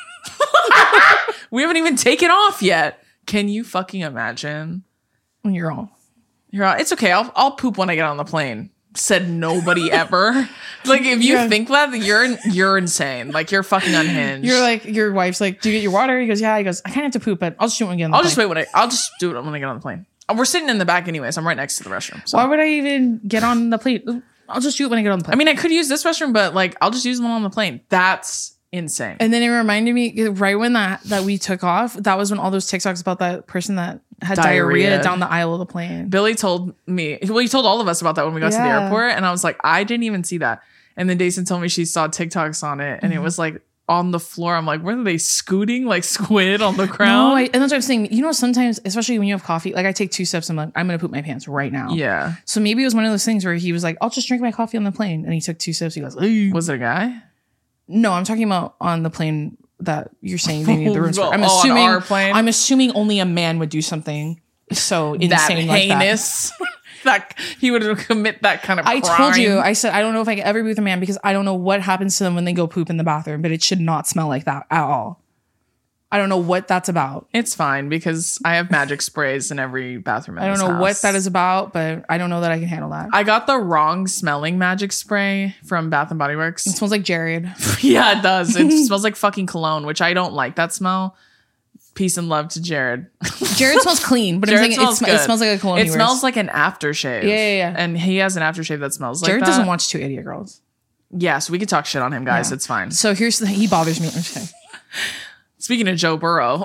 B: We haven't even taken off yet. Can you fucking imagine?
A: When you're all.
B: You're all, it's okay. I'll I'll poop when I get on the plane. Said nobody ever. Like, if you
A: Yeah.
B: think that, you're you're insane. Like, you're fucking unhinged.
A: You're like, your wife's like, do you get your water? He goes, yeah. He goes, I kind of have to poop, but I'll just do it when I get on the
B: I'll
A: plane.
B: just wait when I. I'll just do it when I get on the plane. Uh, We're sitting in the back anyways. I'm right next to the restroom. So.
A: Why would I even get on the plane? I'll just do it when I get on the plane.
B: I mean, I could use this restroom, but like, I'll just use the one on the plane. That's insane.
A: And then it reminded me right when that that we took off, that was when all those TikToks about that person that had diarrhea,
B: Diarrhea.
A: down the aisle of the plane.
B: Billy told me, well, he told all of us about that when we got to the
A: Yeah.
B: airport. And I was like, I didn't even see that. And then Dason told me she saw TikToks on it and
A: Mm-hmm.
B: it was like on the floor. I'm like, were they scooting like squid on the ground?
A: No, I, and that's what I'm saying. You know, sometimes, especially when you have coffee, like I take two sips, I'm like, I'm gonna poop my pants right now.
B: Yeah.
A: So maybe it was one of those things where he was like, I'll just drink my coffee on the plane, and he took two sips. He goes, "Ugh."
B: Was it a guy?
A: No, I'm talking about on the plane that you're saying they need the rooms for. I'm
B: Oh, on
A: assuming
B: our plane?
A: I'm assuming only a man would do something so
B: That
A: insane like that.
B: heinous. that he would commit that kind of
A: I
B: crime.
A: told you, I said I don't know if I could ever be with a man because I don't know what happens to them when they go poop in the bathroom, but it should not smell like that at all. I don't know what that's about.
B: It's fine because I have magic sprays in every bathroom. In
A: I don't
B: this
A: know what
B: house.
A: that is about, but I don't know that I can handle that.
B: I got the wrong smelling magic spray from Bath and Body Works.
A: It smells like Jared.
B: Yeah, it does. It smells like fucking cologne, which I don't like that smell. Peace and love to Jared.
A: Jared smells clean, but
B: Jared
A: I'm saying it,
B: smells
A: sm- it
B: good.
A: smells like a cologne.
B: It
A: he
B: smells
A: wears.
B: like an aftershave.
A: Yeah, yeah, yeah.
B: And he has an aftershave that smells like
A: Jared
B: that.
A: doesn't watch Two Idiot Girls.
B: Yeah, so we could talk shit on him, guys.
A: Yeah.
B: It's fine.
A: So here's the he bothers me. I'm just kidding.
B: Speaking of Joe Burrow,
A: Oh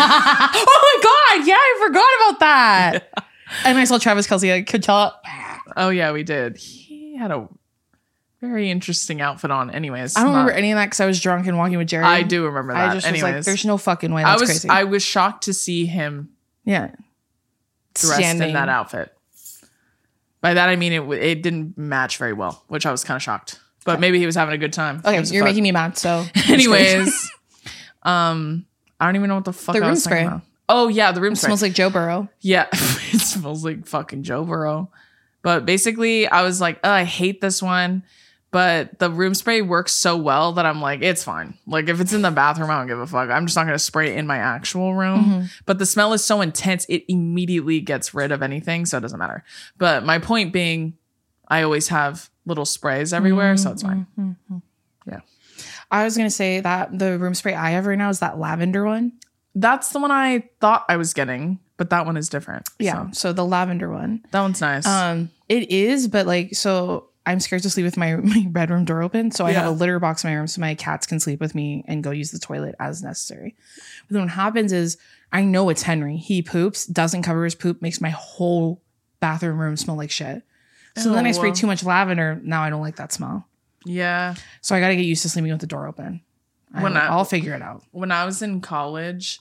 A: my god, yeah, I forgot about that. And I saw Travis Kelce at Coachella.
B: oh yeah, we did. He had a very interesting outfit on. Anyways,
A: I don't
B: not-
A: remember any of that because I was drunk and walking with Jared.
B: I do remember that.
A: I just
B: Anyways,
A: was like, "There's no fucking way."
B: I
A: That's
B: was
A: crazy.
B: I was shocked to see him
A: yeah,
B: dressed in that outfit. By that I mean it. w- It didn't match very well, which I was kind of shocked. But maybe he was having a good time.
A: Okay, you're making me mad. So,
B: Anyways, um, I don't even know what the fuck
A: The
B: I
A: room
B: was talking
A: spray.
B: about. Oh yeah, the room
A: it
B: spray.
A: smells like Joe Burrow.
B: Yeah, it smells like fucking Joe Burrow. But basically, I was like, oh, I hate this one. But the room spray works so well that I'm like, it's fine. Like, if it's in the bathroom, I don't give a fuck. I'm just not going to spray it in my actual room.
A: Mm-hmm.
B: But the smell is so intense, it immediately gets rid of anything. So it doesn't matter. But my point being, I always have little sprays everywhere. So it's fine.
A: Mm-hmm.
B: Yeah.
A: I was gonna say that the room spray I have right now is that lavender one.
B: That's the one I thought I was getting. But that one is different.
A: Yeah,
B: So
A: so the lavender one.
B: that one's nice.
A: Um, it is, but like, so I'm scared to sleep with my, my bedroom door open. So I have
B: Yeah.
A: a litter box in my room so my cats can sleep with me and go use the toilet as necessary. But then what happens is I know it's Henry. He poops, doesn't cover his poop, makes my whole bathroom room smell like shit. So then I spray
B: Oh.
A: too much lavender. Now I don't like that smell.
B: yeah.
A: So I got to get used to sleeping with the door open. I,
B: When I-
A: I'll figure it out.
B: When I was in college,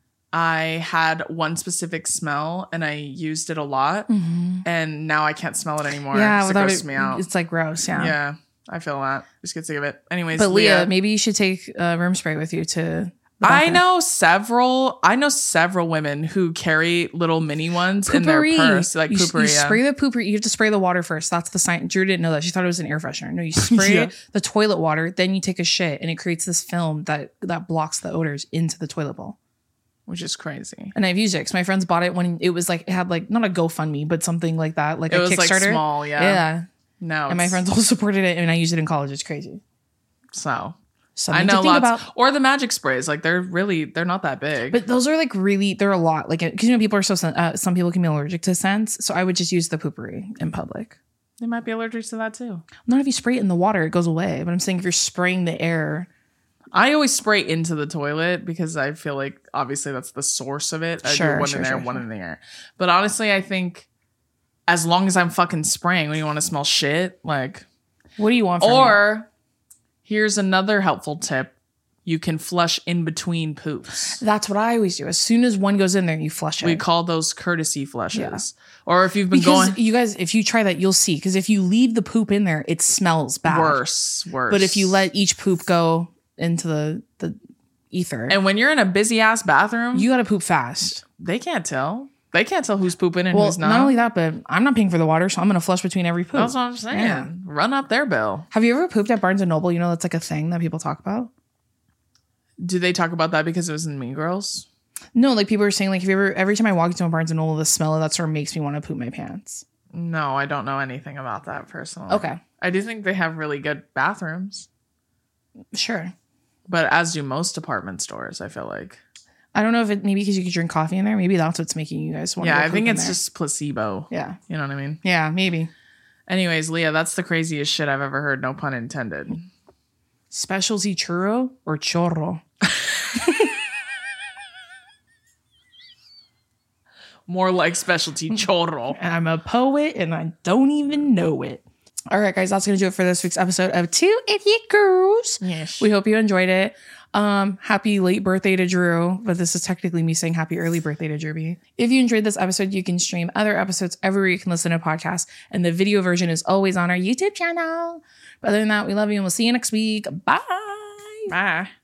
B: I had one specific smell and I used it a lot. And now I can't smell it anymore.
A: Mm-hmm. Yeah,
B: 'cause it
A: without
B: grosses
A: it,
B: me out.
A: it's like gross. Yeah.
B: Yeah, I feel that. Just get sick of it. Anyways,
A: But Leah,
B: Leah,
A: maybe you should take uh, room spray with you to. the
B: I
A: bathroom.
B: know several. I know several women who carry little mini ones in their
A: Poopery.
B: purse, like
A: you,
B: poopery.
A: You
B: yeah.
A: spray the poopery. You have to spray the water first. That's the sign. Drew didn't know that. She thought it was an air freshener. No, you spray
B: Yeah.
A: the toilet water, then you take a shit, and it creates this film that that blocks the odors into the toilet bowl.
B: Which is crazy.
A: And I've used it because my friends bought it when it was like it had like not a GoFundMe, but something like that, like
B: It
A: a
B: was
A: Kickstarter.
B: like small, yeah.
A: Yeah.
B: No,
A: And my
B: it's-
A: friends all supported it, and I used it in college. It's crazy.
B: So
A: Something
B: I know
A: to think
B: lots.
A: about.
B: Or the magic sprays, like they're really they're not that big.
A: But those are like really, they're a lot. Like, because you know, people are so, sen- uh, some people can be allergic to scents. So I would just use the poopery in public.
B: they might be allergic to that too.
A: Not if you spray it in the water, it goes away. But I'm saying if you're spraying the air,
B: I always spray into the toilet because I feel like obviously that's the source of it. I
A: Sure,
B: do one
A: sure,
B: in there,
A: sure,
B: one
A: sure.
B: in the air. But honestly, I think as long as I'm fucking spraying, when you want to smell shit, like,
A: what do you want from me?
B: or here's another helpful tip: you can flush in between poops.
A: That's what I always do. As soon as one goes in there, you flush it.
B: We call those courtesy flushes.
A: Yeah.
B: Or if you've been
A: because
B: going
A: you guys, if you try that, you'll see. Because if you leave the poop in there, it smells bad.
B: worse, worse.
A: But if you let each poop go into the the ether.
B: And when you're in a busy ass bathroom,
A: You got to poop fast.
B: they can't tell. They can't tell who's pooping and
A: Well,
B: who's not.
A: not only that, but I'm not paying for the water, so I'm going to flush between every poop.
B: That's what I'm saying.
A: Yeah.
B: Run up their bill.
A: Have you ever pooped at Barnes and Noble? You know, that's like a thing that people talk about.
B: Do they talk about that because it was in Mean Girls?
A: No, like people are saying, like, if you ever, every time I walk into a Barnes and Noble, the smell of that store makes me want to poop my pants.
B: No, I don't know anything about that personally.
A: Okay.
B: I do think they have really good bathrooms,
A: Sure.
B: but as do most department stores, I feel like.
A: I don't know if it, maybe because you could drink coffee in there. Maybe that's what's making you guys want to
B: Yeah,
A: go
B: I think
A: poop in
B: it's
A: there.
B: just placebo.
A: Yeah.
B: You know what I mean?
A: Yeah, maybe.
B: Anyways, Leah, that's the craziest shit I've ever heard. No pun intended.
A: Specialty churro or chorro?
B: More like specialty chorro.
A: I'm a poet and I don't even know it. All right, guys, that's going to do it for this week's episode of Two Idiot Girls.
B: Yes.
A: We hope you enjoyed it. Um, happy late birthday to Drew, but this is technically me saying happy early birthday to Drewby. If you enjoyed this episode, you can stream other episodes everywhere you can listen to podcasts, and the video version is always on our YouTube channel. But other than that, we love you and we'll see you next week. Bye.
B: Bye.